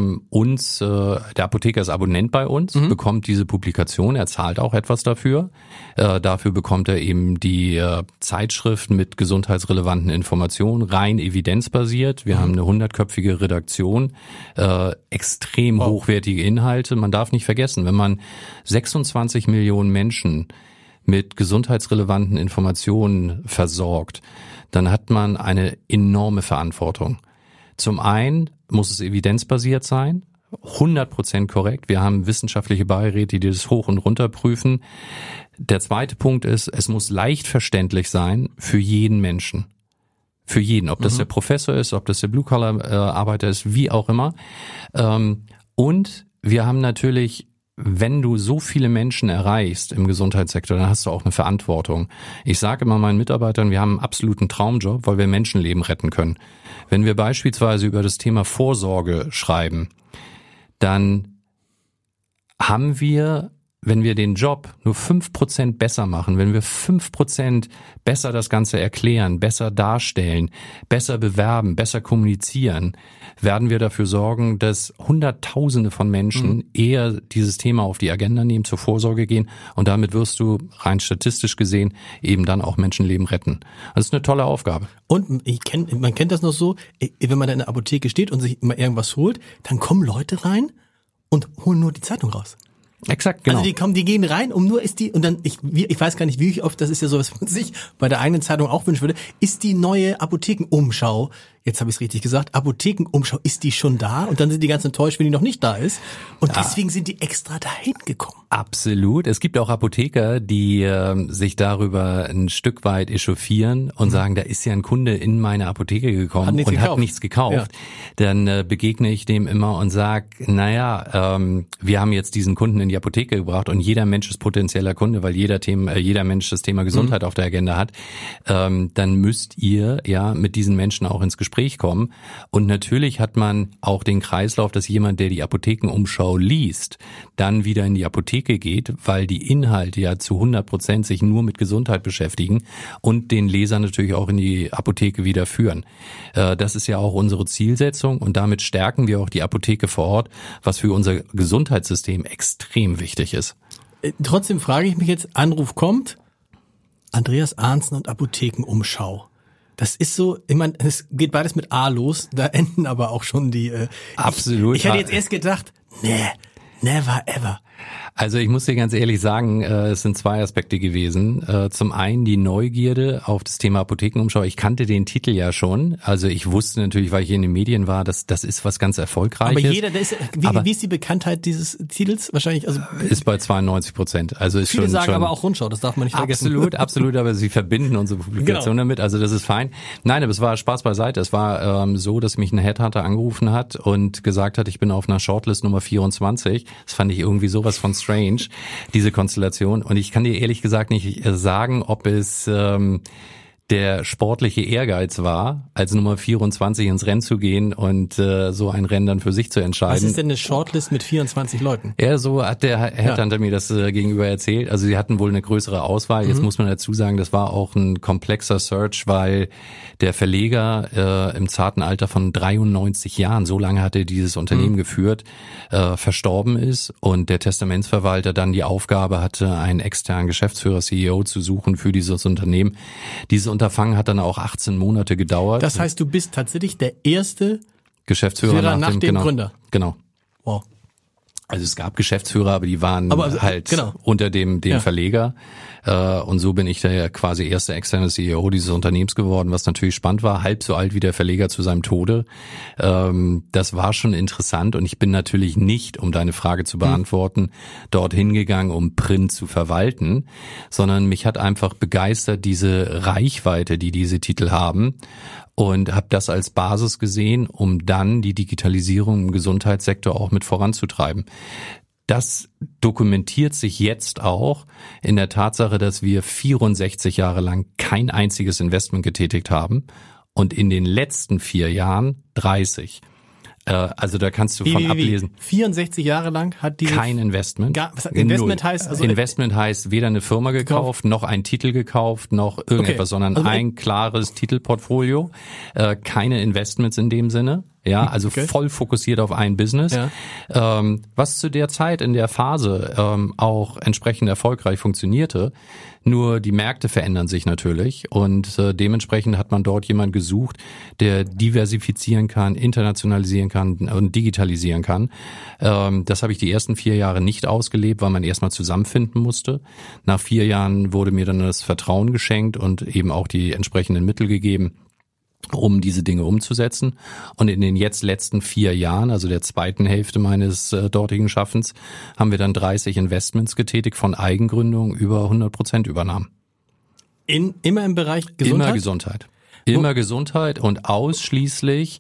der Apotheker ist Abonnent bei uns, bekommt diese Publikation, er zahlt auch etwas dafür. Dafür bekommt er eben die Zeitschriften mit gesundheitsrelevanten Informationen, rein evidenzbasiert. Wir haben eine 100-köpfige Redaktion, extrem hochwertige Inhalte. Man darf nicht vergessen, wenn man 26 Millionen Menschen mit gesundheitsrelevanten Informationen versorgt, dann hat man eine enorme Verantwortung. Zum einen muss es evidenzbasiert sein, 100% korrekt. Wir haben wissenschaftliche Beiräte, die das hoch und runter prüfen. Der zweite Punkt ist, es muss leicht verständlich sein für jeden Menschen. Für jeden, ob das der Professor ist, ob das der Blue-Collar-Arbeiter ist, wie auch immer. Und wir haben natürlich, wenn du so viele Menschen erreichst im Gesundheitssektor, dann hast du auch eine Verantwortung. Ich sage immer meinen Mitarbeitern, wir haben einen absoluten Traumjob, weil wir Menschenleben retten können. Wenn wir beispielsweise über das Thema Vorsorge schreiben, dann haben wir, wenn wir den Job nur 5% besser machen, wenn wir 5% besser das Ganze erklären, besser darstellen, besser bewerben, besser kommunizieren, werden wir dafür sorgen, dass Hunderttausende von Menschen eher dieses Thema auf die Agenda nehmen, zur Vorsorge gehen und damit wirst du rein statistisch gesehen eben dann auch Menschenleben retten. Das ist eine tolle Aufgabe. Und man kennt das noch so, wenn man da in der Apotheke steht und sich immer irgendwas holt, dann kommen Leute rein und holen nur die Zeitung raus. Exakt, genau. Also die gehen rein, und dann, ich weiß gar nicht, wie oft, das ist ja sowas, was ich bei der eigenen Zeitung auch wünschen würde, ist die neue Apothekenumschau, jetzt habe ich es richtig gesagt, Apothekenumschau, ist die schon da? Und dann sind die ganz enttäuscht, wenn die noch nicht da ist. Und deswegen sind die extra dahin gekommen. Absolut. Es gibt auch Apotheker, die sich darüber ein Stück weit echauffieren und sagen, da ist ja ein Kunde in meine Apotheke gekommen hat nichts gekauft. Ja. Dann begegne ich dem immer und sage, wir haben jetzt diesen Kunden in die Apotheke gebracht und jeder Mensch ist potenzieller Kunde, weil jeder Mensch das Thema Gesundheit auf der Agenda hat. Dann müsst ihr ja mit diesen Menschen auch ins Gespräch kommen. Und natürlich hat man auch den Kreislauf, dass jemand, der die Apothekenumschau liest, dann wieder in die Apotheke geht, weil die Inhalte ja zu 100% sich nur mit Gesundheit beschäftigen und den Leser natürlich auch in die Apotheke wieder führen. Das ist ja auch unsere Zielsetzung und damit stärken wir auch die Apotheke vor Ort, was für unser Gesundheitssystem extrem wichtig ist. Trotzdem frage ich mich jetzt, Anruf kommt, Andreas Arntzen und Apothekenumschau. Das ist so, ich meine, es geht beides mit A los, da enden aber auch schon die... Absolut. Ich hätte jetzt erst gedacht, never ever. Also ich muss dir ganz ehrlich sagen, es sind zwei Aspekte gewesen. Zum einen die Neugierde auf das Thema Apothekenumschau. Ich kannte den Titel ja schon. Also ich wusste natürlich, weil ich in den Medien war, dass das ist was ganz Erfolgreiches. Aber wie ist die Bekanntheit dieses Titels? Wahrscheinlich, also ist bei 92%. Also ist viele sagen schon, aber auch Rundschau, das darf man nicht vergessen. Absolut, aber sie verbinden unsere Publikation damit. Also das ist fein. Nein, aber es war Spaß beiseite. Es war so, dass mich ein Headhunter angerufen hat und gesagt hat, ich bin auf einer Shortlist Nummer 24. Das fand ich irgendwie sowas von strange, diese Konstellation. Und ich kann dir ehrlich gesagt nicht sagen, ob es der sportliche Ehrgeiz war, als Nummer 24 ins Rennen zu gehen und so ein Rennen dann für sich zu entscheiden. Was ist denn eine Shortlist mit 24 Leuten? Ja, so hat der Headhunter mir das gegenüber erzählt. Also sie hatten wohl eine größere Auswahl. Jetzt muss man dazu sagen, das war auch ein komplexer Search, weil der Verleger im zarten Alter von 93 Jahren, so lange hat er dieses Unternehmen geführt, verstorben ist und der Testamentsverwalter dann die Aufgabe hatte, einen externen Geschäftsführer, CEO zu suchen für dieses Unternehmen. Dieses Unterfangen hat dann auch 18 Monate gedauert. Das heißt, du bist tatsächlich der erste Geschäftsführer nach dem Gründer. Genau. Wow. Also es gab Geschäftsführer, aber die waren halt genau. unter dem Verleger. Und so bin ich der quasi erste externe CEO dieses Unternehmens geworden, was natürlich spannend war. Halb so alt wie der Verleger zu seinem Tode. Das war schon interessant und ich bin natürlich nicht, um deine Frage zu beantworten, dorthin gegangen, um Print zu verwalten, sondern mich hat einfach begeistert diese Reichweite, die diese Titel haben. Und habe das als Basis gesehen, um dann die Digitalisierung im Gesundheitssektor auch mit voranzutreiben. Das dokumentiert sich jetzt auch in der Tatsache, dass wir 64 Jahre lang kein einziges Investment getätigt haben und in den letzten 4 Jahren 30. Also da kannst du ablesen. 64 Jahre lang hat diese... Kein Investment. Investment heißt... Also Investment heißt weder eine Firma gekauft, noch ein Titel gekauft, noch irgendetwas, sondern also ein klares Titelportfolio. Keine Investments in dem Sinne. Ja, also voll fokussiert auf ein Business, was zu der Zeit in der Phase auch entsprechend erfolgreich funktionierte. Nur die Märkte verändern sich natürlich und dementsprechend hat man dort jemanden gesucht, der diversifizieren kann, internationalisieren kann und digitalisieren kann. Das habe ich die ersten 4 Jahre nicht ausgelebt, weil man erstmal zusammenfinden musste. Nach 4 Jahren wurde mir dann das Vertrauen geschenkt und eben auch die entsprechenden Mittel gegeben, um diese Dinge umzusetzen. Und in den jetzt letzten 4 Jahren, also der zweiten Hälfte meines dortigen Schaffens, haben wir dann 30 Investments getätigt, von Eigengründung über 100% Übernahmen. Immer im Bereich Gesundheit? Immer Gesundheit und ausschließlich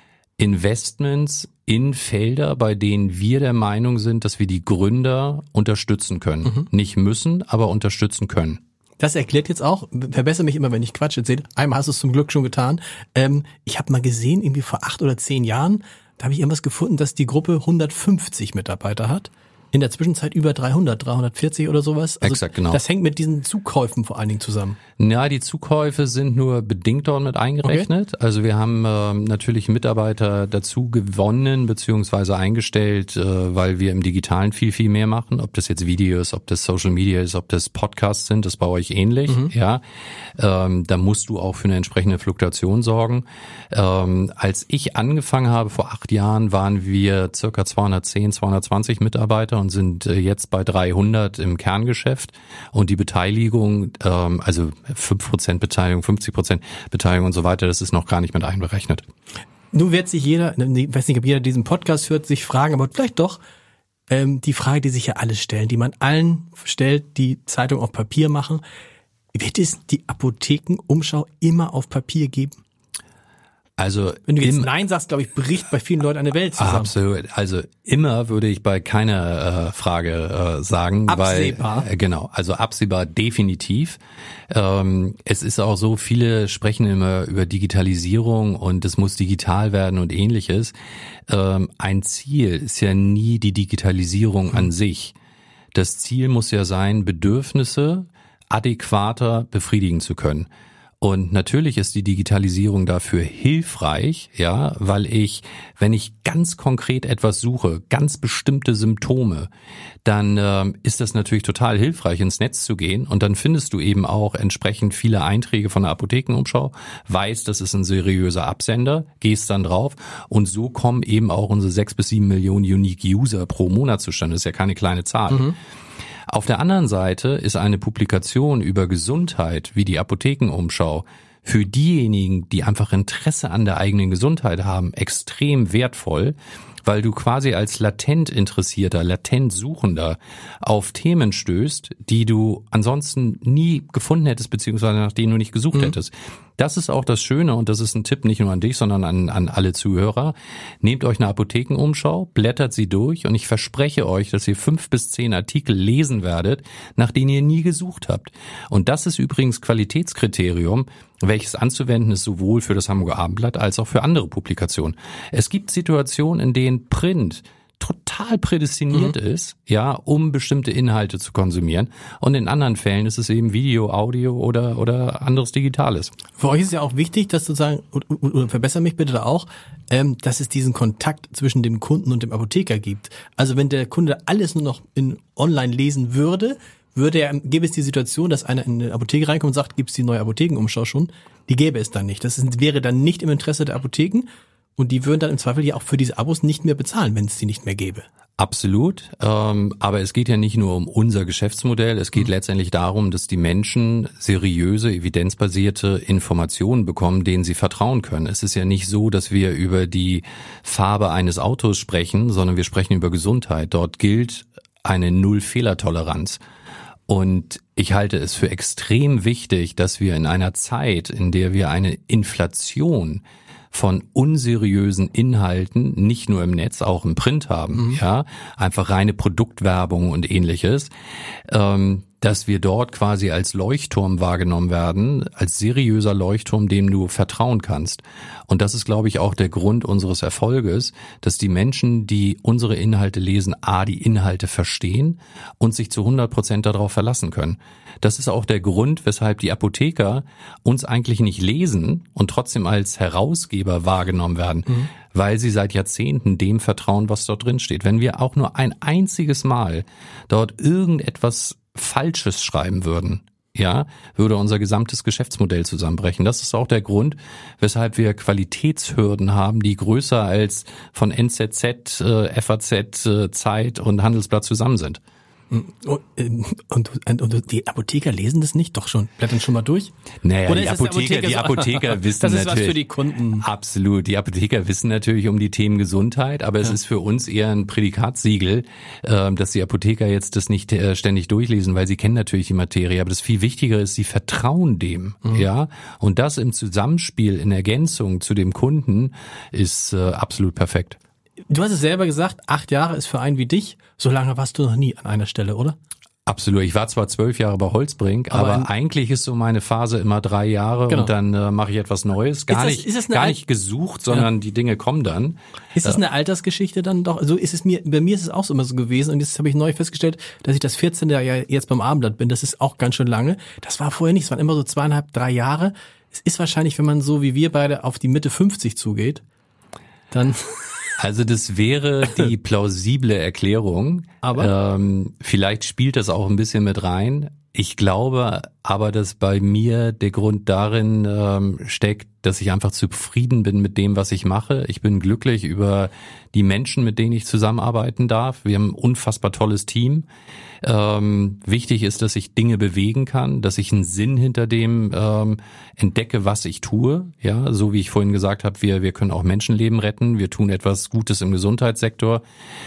Investments in Felder, bei denen wir der Meinung sind, dass wir die Gründer unterstützen können. Nicht müssen, aber unterstützen können. Das erklärt jetzt auch, verbessere mich immer, wenn ich Quatsch erzähle. Einmal hast du es zum Glück schon getan. Ich habe mal gesehen, irgendwie vor 8 oder 10 Jahren, da habe ich irgendwas gefunden, dass die Gruppe 150 Mitarbeiter hat. In der Zwischenzeit über 300, 340 oder sowas. Also exakt, genau. Das hängt mit diesen Zukäufen vor allen Dingen zusammen. Ja, die Zukäufe sind nur bedingt dort mit eingerechnet. Okay. Also wir haben natürlich Mitarbeiter dazu gewonnen bzw. eingestellt, weil wir im Digitalen viel, viel mehr machen. Ob das jetzt Videos, ob das Social Media ist, ob das Podcasts sind, das bei euch ähnlich. Ja, da musst du auch für eine entsprechende Fluktuation sorgen. Als ich angefangen habe vor 8 Jahren, waren wir circa 210, 220 Mitarbeiter und sind jetzt bei 300 im Kerngeschäft und die Beteiligung, also 5% Beteiligung, 50% Beteiligung und so weiter, das ist noch gar nicht mit einberechnet. Nun wird sich jeder, ich weiß nicht, ob jeder diesen Podcast hört, sich fragen, aber vielleicht doch die Frage, die sich ja alle stellen, die man allen stellt, die Zeitung auf Papier machen, wird es die Apothekenumschau immer auf Papier geben? Also wenn du jetzt Nein sagst, glaube ich, bricht bei vielen Leuten eine Welt zusammen. Absolut. Also immer würde ich bei keiner Frage sagen. Absehbar. Weil, genau, also absehbar definitiv. Es ist auch so, viele sprechen immer über Digitalisierung und es muss digital werden und ähnliches. Ein Ziel ist ja nie die Digitalisierung an sich. Das Ziel muss ja sein, Bedürfnisse adäquater befriedigen zu können. Und natürlich ist die Digitalisierung dafür hilfreich, ja, weil wenn ich ganz konkret etwas suche, ganz bestimmte Symptome, dann ist das natürlich total hilfreich, ins Netz zu gehen und dann findest du eben auch entsprechend viele Einträge von der Apothekenumschau, weißt, das ist ein seriöser Absender, gehst dann drauf und so kommen eben auch unsere 6 bis 7 Millionen Unique User pro Monat zustande. Das ist ja keine kleine Zahl. Auf der anderen Seite ist eine Publikation über Gesundheit wie die Apothekenumschau für diejenigen, die einfach Interesse an der eigenen Gesundheit haben, extrem wertvoll, weil du quasi als latent Interessierter, latent Suchender auf Themen stößt, die du ansonsten nie gefunden hättest, beziehungsweise nach denen du nicht gesucht hättest. Das ist auch das Schöne und das ist ein Tipp nicht nur an dich, sondern an alle Zuhörer. Nehmt euch eine Apothekenumschau, blättert sie durch und ich verspreche euch, dass ihr 5 bis 10 Artikel lesen werdet, nach denen ihr nie gesucht habt. Und das ist übrigens Qualitätskriterium, welches anzuwenden ist sowohl für das Hamburger Abendblatt als auch für andere Publikationen. Es gibt Situationen, in denen Print total prädestiniert ist, ja, um bestimmte Inhalte zu konsumieren. Und in anderen Fällen ist es eben Video, Audio oder anderes Digitales. Für euch ist ja auch wichtig, dass sozusagen, und verbessere mich bitte da auch, dass es diesen Kontakt zwischen dem Kunden und dem Apotheker gibt. Also wenn der Kunde alles nur noch online lesen würde, gäbe es die Situation, dass einer in eine Apotheke reinkommt und sagt, gibt es die neue Apothekenumschau schon? Die gäbe es dann nicht. Wäre dann nicht im Interesse der Apotheken. Und die würden dann im Zweifel ja auch für diese Abos nicht mehr bezahlen, wenn es die nicht mehr gäbe. Absolut, aber es geht ja nicht nur um unser Geschäftsmodell, es geht letztendlich darum, dass die Menschen seriöse, evidenzbasierte Informationen bekommen, denen sie vertrauen können. Es ist ja nicht so, dass wir über die Farbe eines Autos sprechen, sondern wir sprechen über Gesundheit. Dort gilt eine Null-Fehler-Toleranz. Und ich halte es für extrem wichtig, dass wir in einer Zeit, in der wir eine Inflation von unseriösen Inhalten, nicht nur im Netz, auch im Print haben, ja, einfach reine Produktwerbung und ähnliches, dass wir dort quasi als Leuchtturm wahrgenommen werden, als seriöser Leuchtturm, dem du vertrauen kannst. Und das ist, glaube ich, auch der Grund unseres Erfolges, dass die Menschen, die unsere Inhalte lesen, die Inhalte verstehen und sich zu 100% darauf verlassen können. Das ist auch der Grund, weshalb die Apotheker uns eigentlich nicht lesen und trotzdem als Herausgeber wahrgenommen werden, weil sie seit Jahrzehnten dem vertrauen, was dort drin steht. Wenn wir auch nur ein einziges Mal dort irgendetwas Falsches schreiben würden, ja, würde unser gesamtes Geschäftsmodell zusammenbrechen. Das ist auch der Grund, weshalb wir Qualitätshürden haben, die größer als von NZZ, FAZ, Zeit und Handelsblatt zusammen sind. Und die Apotheker lesen das nicht? Doch schon. Blättern schon mal durch? Naja, die Apotheker wissen natürlich. Das ist was für die Kunden. Absolut. Die Apotheker wissen natürlich um die Themen Gesundheit, aber es ist für uns eher ein Prädikatsiegel, dass die Apotheker jetzt das nicht ständig durchlesen, weil sie kennen natürlich die Materie. Aber das viel Wichtigere ist, sie vertrauen dem, ja. Und das im Zusammenspiel, in Ergänzung zu dem Kunden ist absolut perfekt. Du hast es selber gesagt, 8 Jahre ist für einen wie dich. So lange warst du noch nie an einer Stelle, oder? Absolut. Ich war zwar 12 Jahre bei Holzbrink, aber eigentlich ist so meine Phase immer 3 Jahre und dann mache ich etwas Neues. Gar nicht gesucht, sondern die Dinge kommen dann. Ist das eine Altersgeschichte dann doch? Also bei mir ist es auch so immer so gewesen und jetzt habe ich neu festgestellt, dass ich das 14. Jahr jetzt beim Abendblatt bin. Das ist auch ganz schön lange. Das war vorher nicht. Es waren immer so 2,5, 3 Jahre. Es ist wahrscheinlich, wenn man so wie wir beide auf die Mitte 50 zugeht, dann... Also das wäre die plausible Erklärung. Aber vielleicht spielt das auch ein bisschen mit rein. Ich glaube aber, dass bei mir der Grund darin steckt, dass ich einfach zufrieden bin mit dem, was ich mache. Ich bin glücklich über die Menschen, mit denen ich zusammenarbeiten darf. Wir haben ein unfassbar tolles Team. Wichtig ist, dass ich Dinge bewegen kann, dass ich einen Sinn hinter dem entdecke, was ich tue. Ja, so wie ich vorhin gesagt habe, wir können auch Menschenleben retten. Wir tun etwas Gutes im Gesundheitssektor.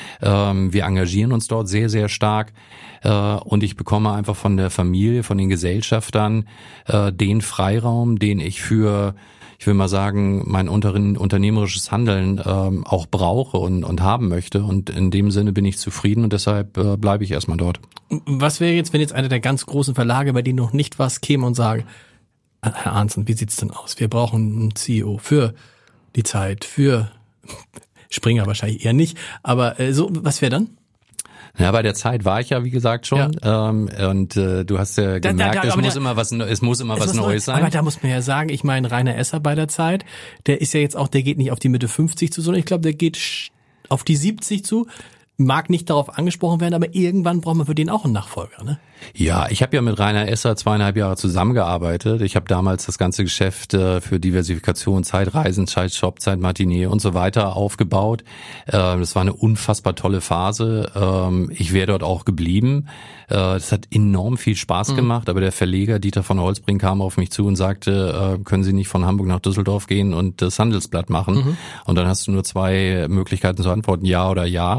Wir engagieren uns dort sehr, sehr stark. Und ich bekomme einfach von der Familie, von den Gesellschaftern den Freiraum, den ich für, ich will mal sagen, mein unternehmerisches Handeln auch brauche und haben möchte. Und in dem Sinne bin ich zufrieden und deshalb bleibe ich erstmal dort. Was wäre jetzt, wenn jetzt einer der ganz großen Verlage, bei denen noch nicht was käme und sage, Herr Arntzen, wie sieht's denn aus? Wir brauchen einen CEO für die Zeit, für Springer wahrscheinlich eher nicht, aber so, was wäre dann? Ja, bei der Zeit war ich ja, wie gesagt, schon. Ja. Und du hast ja gemerkt, es muss immer was Neues sein. Aber da muss man ja sagen, ich meine, Rainer Esser bei der Zeit, der ist ja jetzt auch, der geht nicht auf die Mitte 50 zu, sondern ich glaube, der geht auf die 70 zu. Mag nicht darauf angesprochen werden, aber irgendwann braucht man für den auch einen Nachfolger, ne? Ja, ich habe ja mit Rainer Esser 2,5 Jahre zusammengearbeitet. Ich habe damals das ganze Geschäft für Diversifikation, Zeitreisen, Zeitshop, Zeitmatinee und so weiter aufgebaut. Das war eine unfassbar tolle Phase. Ich wäre dort auch geblieben. Das hat enorm viel Spaß gemacht, aber der Verleger Dieter von Holzbrink kam auf mich zu und sagte, können Sie nicht von Hamburg nach Düsseldorf gehen und das Handelsblatt machen? Und dann hast du nur 2 Möglichkeiten zu antworten, ja oder ja. Und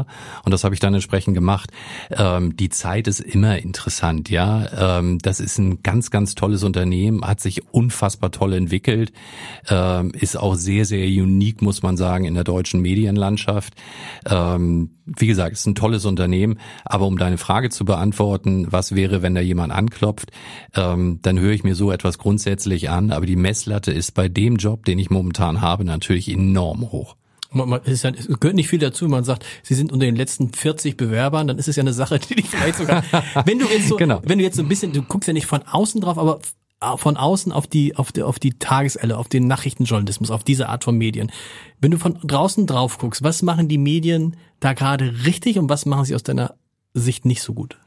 Und das habe ich dann entsprechend gemacht. Die Zeit ist immer interessant, ja. Das ist ein ganz, ganz tolles Unternehmen, hat sich unfassbar toll entwickelt, ist auch sehr, sehr unique, muss man sagen, in der deutschen Medienlandschaft. Wie gesagt, ist ein tolles Unternehmen, aber um deine Frage zu beantworten, was wäre, wenn da jemand anklopft, dann höre ich mir so etwas grundsätzlich an, aber die Messlatte ist bei dem Job, den ich momentan habe, natürlich enorm hoch. Es gehört nicht viel dazu, man sagt, Sie sind unter den letzten 40 Bewerbern, dann ist es ja eine Sache, die dich vielleicht sogar, wenn du jetzt so, wenn du jetzt so ein bisschen, du guckst ja nicht von außen drauf, aber von außen auf die Tageselle, auf den Nachrichtenjournalismus, auf diese Art von Medien. Wenn du von draußen drauf guckst, was machen die Medien da gerade richtig und was machen sie aus deiner Sicht nicht so gut?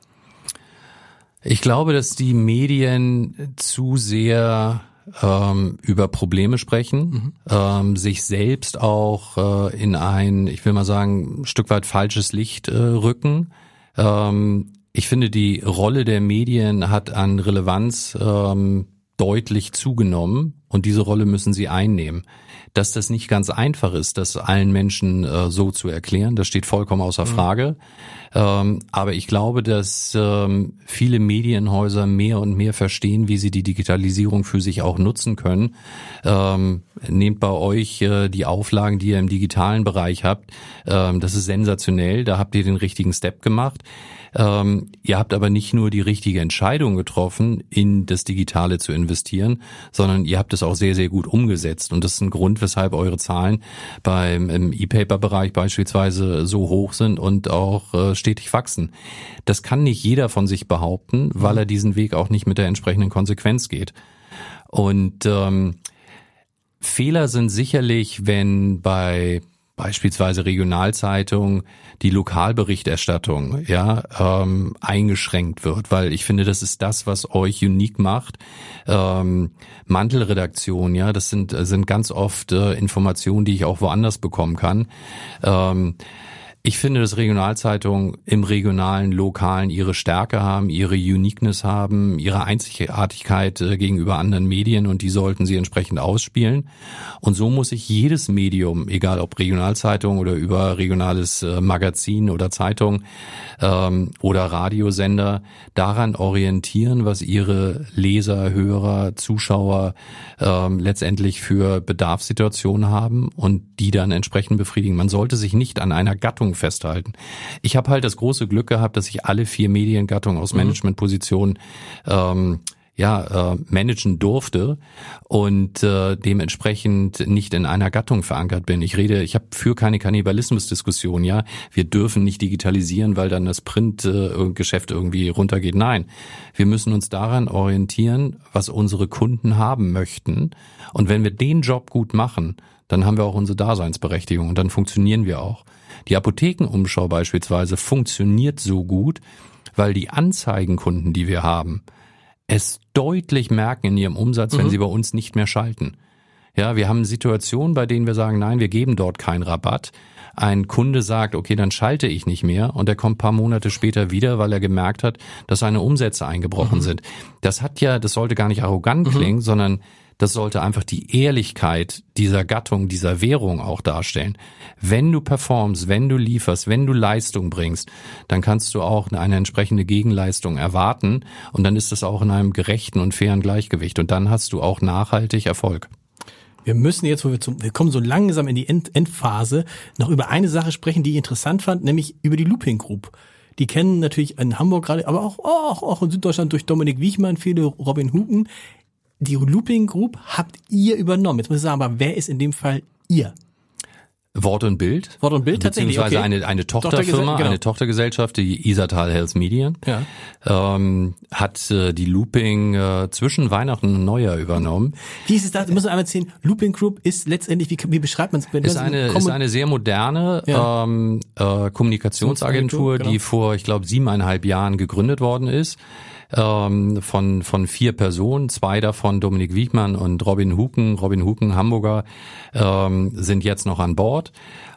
Ich glaube, dass die Medien zu sehr über Probleme sprechen, sich selbst auch in ein, ich will mal sagen, ein Stück weit falsches Licht rücken. Ich finde, die Rolle der Medien hat an Relevanz deutlich zugenommen und diese Rolle müssen sie einnehmen. Dass das nicht ganz einfach ist, das allen Menschen so zu erklären, das steht vollkommen außer Frage. Aber ich glaube, dass viele Medienhäuser mehr und mehr verstehen, wie sie die Digitalisierung für sich auch nutzen können. Nehmt bei euch die Auflagen, die ihr im digitalen Bereich habt. Das ist sensationell, da habt ihr den richtigen Step gemacht. Ihr habt aber nicht nur die richtige Entscheidung getroffen, in das Digitale zu investieren, sondern ihr habt es auch sehr, sehr gut umgesetzt. Und das ist ein Grund, weshalb eure Zahlen im E-Paper-Bereich beispielsweise so hoch sind und auch stetig wachsen. Das kann nicht jeder von sich behaupten, weil er diesen Weg auch nicht mit der entsprechenden Konsequenz geht. Und Fehler sind sicherlich, wenn bei beispielsweise Regionalzeitungen die Lokalberichterstattung eingeschränkt wird, weil ich finde, das ist das, was euch unique macht. Mantelredaktion, das sind ganz oft Informationen, die ich auch woanders bekommen kann. Ich finde, dass Regionalzeitungen im regionalen, lokalen ihre Stärke haben, ihre Uniqueness haben, ihre Einzigartigkeit gegenüber anderen Medien und die sollten sie entsprechend ausspielen. Und so muss sich jedes Medium, egal ob Regionalzeitung oder über regionales Magazin oder Zeitung oder Radiosender, daran orientieren, was ihre Leser, Hörer, Zuschauer letztendlich für Bedarfssituationen haben und die dann entsprechend befriedigen. Man sollte sich nicht an einer Gattung festhalten. Ich habe halt das große Glück gehabt, dass ich alle 4 Mediengattungen aus Managementpositionen managen durfte und dementsprechend nicht in einer Gattung verankert bin. Ich habe für keine Kannibalismusdiskussion, wir dürfen nicht digitalisieren, weil dann das Printgeschäft irgendwie runtergeht. Nein, wir müssen uns daran orientieren, was unsere Kunden haben möchten. Und wenn wir den Job gut machen, dann haben wir auch unsere Daseinsberechtigung und dann funktionieren wir auch. Die Apothekenumschau beispielsweise funktioniert so gut, weil die Anzeigenkunden, die wir haben, es deutlich merken in ihrem Umsatz, wenn sie bei uns nicht mehr schalten. Ja, wir haben Situationen, bei denen wir sagen, nein, wir geben dort keinen Rabatt. Ein Kunde sagt, okay, dann schalte ich nicht mehr und er kommt ein paar Monate später wieder, weil er gemerkt hat, dass seine Umsätze eingebrochen sind. Das sollte gar nicht arrogant klingen, sondern das sollte einfach die Ehrlichkeit dieser Gattung, dieser Währung auch darstellen. Wenn du performst, wenn du lieferst, wenn du Leistung bringst, dann kannst du auch eine entsprechende Gegenleistung erwarten und dann ist das auch in einem gerechten und fairen Gleichgewicht und dann hast du auch nachhaltig Erfolg. Wir müssen jetzt, wir kommen so langsam in die Endphase, noch über eine Sache sprechen, die ich interessant fand, nämlich über die Looping Group. Die kennen natürlich in Hamburg gerade, aber auch in Süddeutschland durch Dominik Wichmann, viele Robin Huken. Die Looping Group habt ihr übernommen. Jetzt muss ich sagen, aber wer ist in dem Fall ihr? Wort und Bild tatsächlich. Beziehungsweise eine Tochterfirma, eine Tochtergesellschaft, die Isartal Health Medien, hat die Looping zwischen Weihnachten und Neujahr übernommen. Wie ist es da? Du musst einmal erzählen, Looping Group ist letztendlich, wie beschreibt man es? Ist eine sehr moderne Kommunikationsagentur, die vor, ich glaube, 7,5 Jahren gegründet worden ist. Von 4 Personen, 2 davon Dominik Wichmann und Robin Huken, Hamburger, sind jetzt noch an Bord.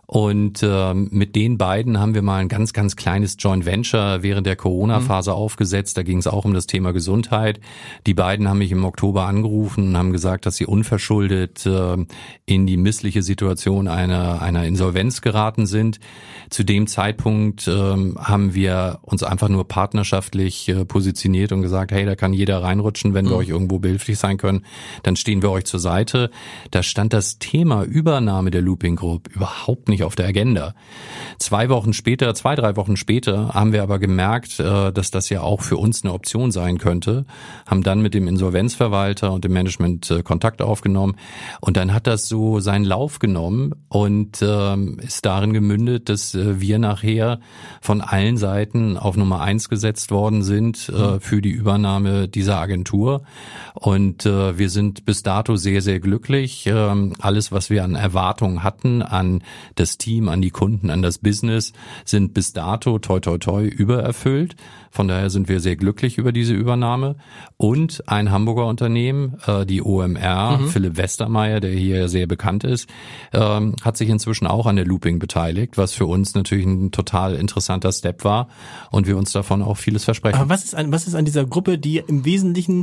Und mit den beiden haben wir mal ein ganz, ganz kleines Joint Venture während der Corona-Phase aufgesetzt. Da ging es auch um das Thema Gesundheit. Die beiden haben mich im Oktober angerufen und haben gesagt, dass sie unverschuldet in die missliche Situation einer Insolvenz geraten sind. Zu dem Zeitpunkt haben wir uns einfach nur partnerschaftlich positioniert und gesagt, hey, da kann jeder reinrutschen, wenn wir euch irgendwo behilflich sein können, dann stehen wir euch zur Seite. Da stand das Thema Übernahme der Looping Group überhaupt nicht auf der Agenda. 3 Wochen später haben wir aber gemerkt, dass das ja auch für uns eine Option sein könnte, haben dann mit dem Insolvenzverwalter und dem Management Kontakt aufgenommen und dann hat das so seinen Lauf genommen und ist darin gemündet, dass wir nachher von allen Seiten auf Nummer 1 gesetzt worden sind für die Übernahme dieser Agentur und wir sind bis dato sehr, sehr glücklich. Alles, was wir an Erwartungen hatten, an das Team, an die Kunden, an das Business, sind bis dato toi toi toi übererfüllt. Von daher sind wir sehr glücklich über diese Übernahme. Und ein Hamburger Unternehmen, die OMR, Philipp Westermeier, der hier sehr bekannt ist, hat sich inzwischen auch an der Looping beteiligt, was für uns natürlich ein total interessanter Step war und wir uns davon auch vieles versprechen. Aber was ist an dieser Gruppe, die im Wesentlichen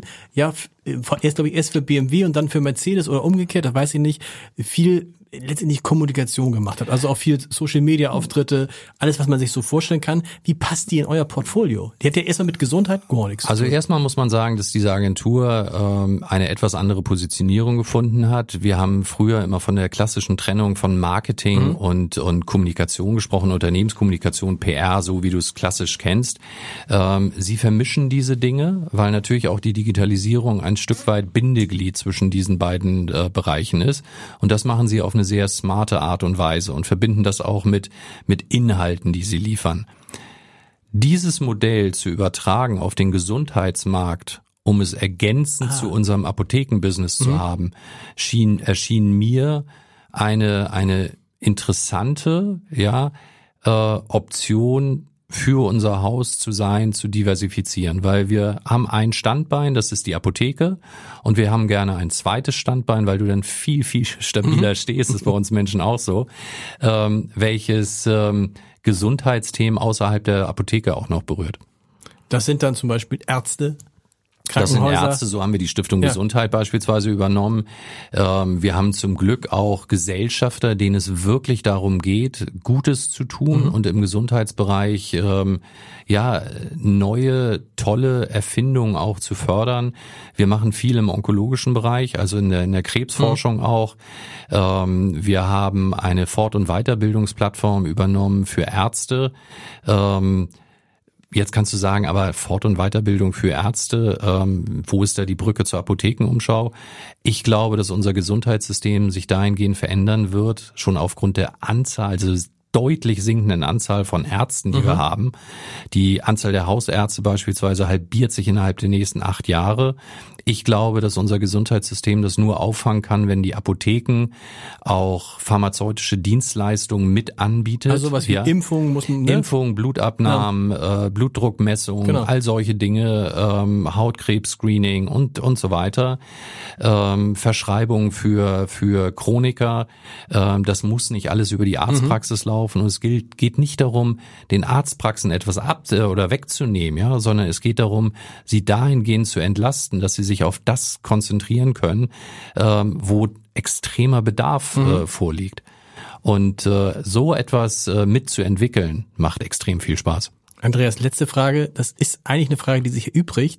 erst für BMW und dann für Mercedes oder umgekehrt, das weiß ich nicht, viel letztendlich Kommunikation gemacht hat, also auch viel Social-Media-Auftritte, alles, was man sich so vorstellen kann. Wie passt die in euer Portfolio? Die hat ja erstmal mit Gesundheit gar nichts zu tun. Also erstmal muss man sagen, dass diese Agentur eine etwas andere Positionierung gefunden hat. Wir haben früher immer von der klassischen Trennung von Marketing und Kommunikation gesprochen, Unternehmenskommunikation, PR, so wie du es klassisch kennst. Sie vermischen diese Dinge, weil natürlich auch die Digitalisierung ein Stück weit Bindeglied zwischen diesen beiden Bereichen ist. Und das machen sie auf eine sehr smarte Art und Weise und verbinden das auch mit Inhalten, die sie liefern. Dieses Modell zu übertragen auf den Gesundheitsmarkt, um es ergänzend zu unserem Apothekenbusiness zu haben, erschien mir eine interessante Option für unser Haus zu sein, zu diversifizieren, weil wir haben ein Standbein, das ist die Apotheke und wir haben gerne ein zweites Standbein, weil du dann viel, viel stabiler stehst, das ist bei uns Menschen auch so, welches Gesundheitsthemen außerhalb der Apotheke auch noch berührt. Das sind dann zum Beispiel Ärzte, Das sind Krankenhäuser. Ärzte, so haben wir die Stiftung Gesundheit beispielsweise übernommen. Wir haben zum Glück auch Gesellschafter, denen es wirklich darum geht, Gutes zu tun und im Gesundheitsbereich neue, tolle Erfindungen auch zu fördern. Wir machen viel im onkologischen Bereich, also in der Krebsforschung auch. Wir haben eine Fort- und Weiterbildungsplattform übernommen für Ärzte. Jetzt kannst du sagen, aber Fort- und Weiterbildung für Ärzte, wo ist da die Brücke zur Apothekenumschau? Ich glaube, dass unser Gesundheitssystem sich dahingehend verändern wird, schon aufgrund der Anzahl, also deutlich sinkenden Anzahl von Ärzten, die wir haben. Die Anzahl der Hausärzte beispielsweise halbiert sich innerhalb der nächsten 8 Jahre. Ich glaube, dass unser Gesundheitssystem das nur auffangen kann, wenn die Apotheken auch pharmazeutische Dienstleistungen mit anbietet. Also was wie Impfungen muss man... Impfungen, Blutabnahmen, Blutdruckmessung, all solche Dinge, Hautkrebs-Screening und so weiter. Verschreibungen für Chroniker. Das muss nicht alles über die Arztpraxis laufen. Und es geht nicht darum, den Arztpraxen etwas oder wegzunehmen, sondern es geht darum, sie dahingehend zu entlasten, dass sie sich auf das konzentrieren können, wo extremer Bedarf vorliegt. Und so etwas mitzuentwickeln, macht extrem viel Spaß. Andreas, letzte Frage. Das ist eigentlich eine Frage, die sich erübrigt.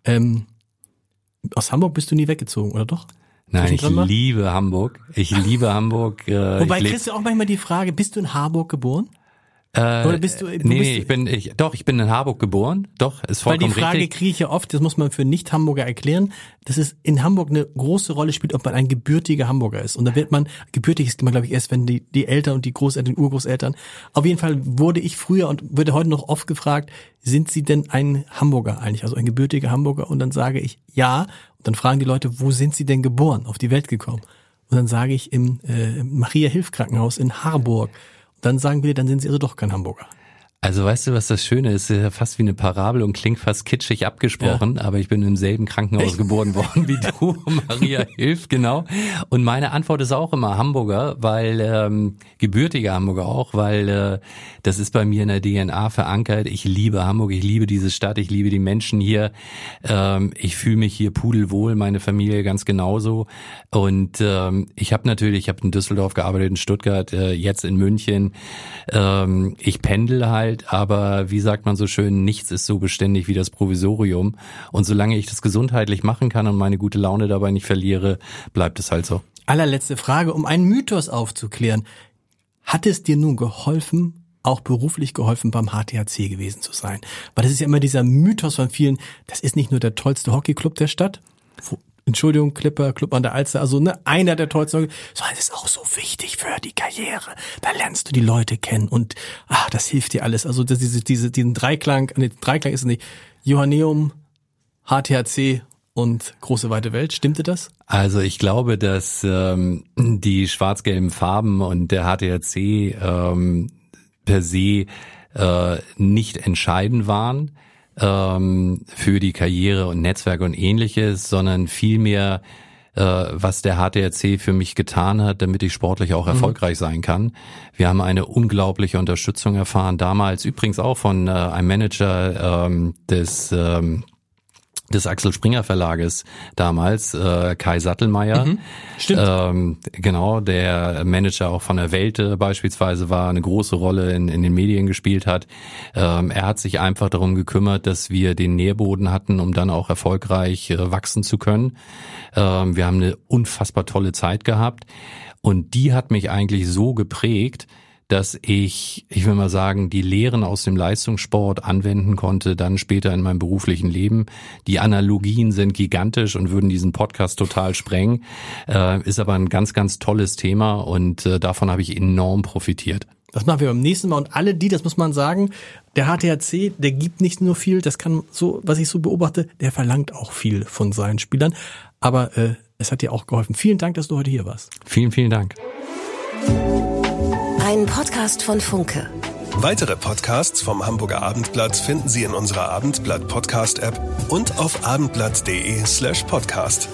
Aus Hamburg bist du nie weggezogen, oder doch? Nein, ich liebe Hamburg. Wobei kriegst du auch manchmal die Frage, bist du in Harburg geboren? Oder bist du? Ich bin in Harburg geboren. Doch, ist vollkommen richtig. Weil die Frage kriege ich ja oft, das muss man für Nicht-Hamburger erklären, dass es in Hamburg eine große Rolle spielt, ob man ein gebürtiger Hamburger ist. Und da wird man, gebürtig ist man, glaube ich, erst, wenn die Eltern und die Großeltern, die Urgroßeltern. Auf jeden Fall wurde ich früher und würde heute noch oft gefragt, sind Sie denn ein Hamburger eigentlich, also ein gebürtiger Hamburger? Und dann sage ich ja. Und dann fragen die Leute, wo sind Sie denn geboren, auf die Welt gekommen? Und dann sage ich im Maria-Hilf-Krankenhaus in Harburg. Dann sagen wir, dann sind Sie also doch kein Hamburger. Also weißt du, was das Schöne ist? Ja fast wie eine Parabel und klingt fast kitschig abgesprochen, aber ich bin im selben Krankenhaus geboren worden wie du. Maria hilft, genau. Und meine Antwort ist auch immer Hamburger, weil gebürtiger Hamburger auch, weil das ist bei mir in der DNA verankert. Ich liebe Hamburg, ich liebe diese Stadt, ich liebe die Menschen hier. Ich fühle mich hier pudelwohl, meine Familie ganz genauso. Und ich habe in Düsseldorf gearbeitet, in Stuttgart, jetzt in München. Ich pendel halt. Aber wie sagt man so schön, nichts ist so beständig wie das Provisorium. Und solange ich das gesundheitlich machen kann und meine gute Laune dabei nicht verliere, bleibt es halt so. Allerletzte Frage, um einen Mythos aufzuklären. Hat es dir nun geholfen, auch beruflich geholfen, beim HTHC gewesen zu sein? Weil das ist ja immer dieser Mythos von vielen, das ist nicht nur der tollste Hockeyclub der Stadt, Entschuldigung, Club an der Alster, also einer der tollsten, sondern es ist auch so wichtig für die Karriere. Da lernst du die Leute kennen und das hilft dir alles. Also diesen Dreiklang ist es nicht Johanneum, HTHC und große weite Welt. Stimmte das? Also ich glaube, dass die schwarz-gelben Farben und der HTHC per se nicht entscheidend waren für die Karriere und Netzwerke und Ähnliches, sondern vielmehr, was der HTHC für mich getan hat, damit ich sportlich auch erfolgreich sein kann. Wir haben eine unglaubliche Unterstützung erfahren, damals übrigens auch von einem Manager des Axel Springer Verlages damals, Kai Sattelmeier. Stimmt. Genau, der Manager auch von der Welt beispielsweise war, eine große Rolle in den Medien gespielt hat. Er hat sich einfach darum gekümmert, dass wir den Nährboden hatten, um dann auch erfolgreich wachsen zu können. Wir haben eine unfassbar tolle Zeit gehabt und die hat mich eigentlich so geprägt, dass ich will mal sagen, die Lehren aus dem Leistungssport anwenden konnte, dann später in meinem beruflichen Leben. Die Analogien sind gigantisch und würden diesen Podcast total sprengen. Ist aber ein ganz, ganz tolles Thema und davon habe ich enorm profitiert. Das machen wir beim nächsten Mal und alle das muss man sagen, der HTHC, der gibt nicht nur viel, das kann so, was ich so beobachte, der verlangt auch viel von seinen Spielern. Aber es hat dir auch geholfen. Vielen Dank, dass du heute hier warst. Vielen, vielen Dank. Ein Podcast von Funke. Weitere Podcasts vom Hamburger Abendblatt finden Sie in unserer Abendblatt-Podcast-App und auf abendblatt.de/podcast.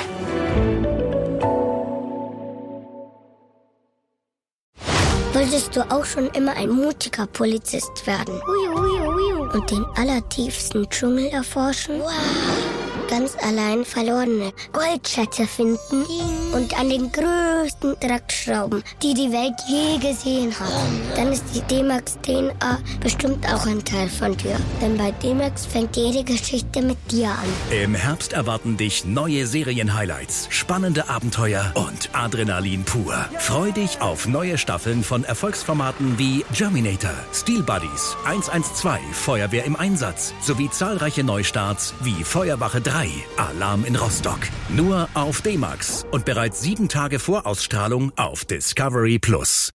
Wolltest du auch schon immer ein mutiger Polizist werden? Und den allertiefsten Dschungel erforschen? Wow. Ganz allein verlorene Goldschätze finden und an den größten Dreck schrauben, die die Welt je gesehen hat. Dann ist die D-Max DNA bestimmt auch ein Teil von dir. Denn bei D-Max fängt jede Geschichte mit dir an. Im Herbst erwarten dich neue Serien-Highlights, spannende Abenteuer und Adrenalin pur. Freu dich auf neue Staffeln von Erfolgsformaten wie Germinator, Steel Buddies, 112, Feuerwehr im Einsatz sowie zahlreiche Neustarts wie Feuerwache 3, Alarm in Rostock. Nur auf D-Max und bereits 7 Tage vor Ausstrahlung auf Discovery Plus.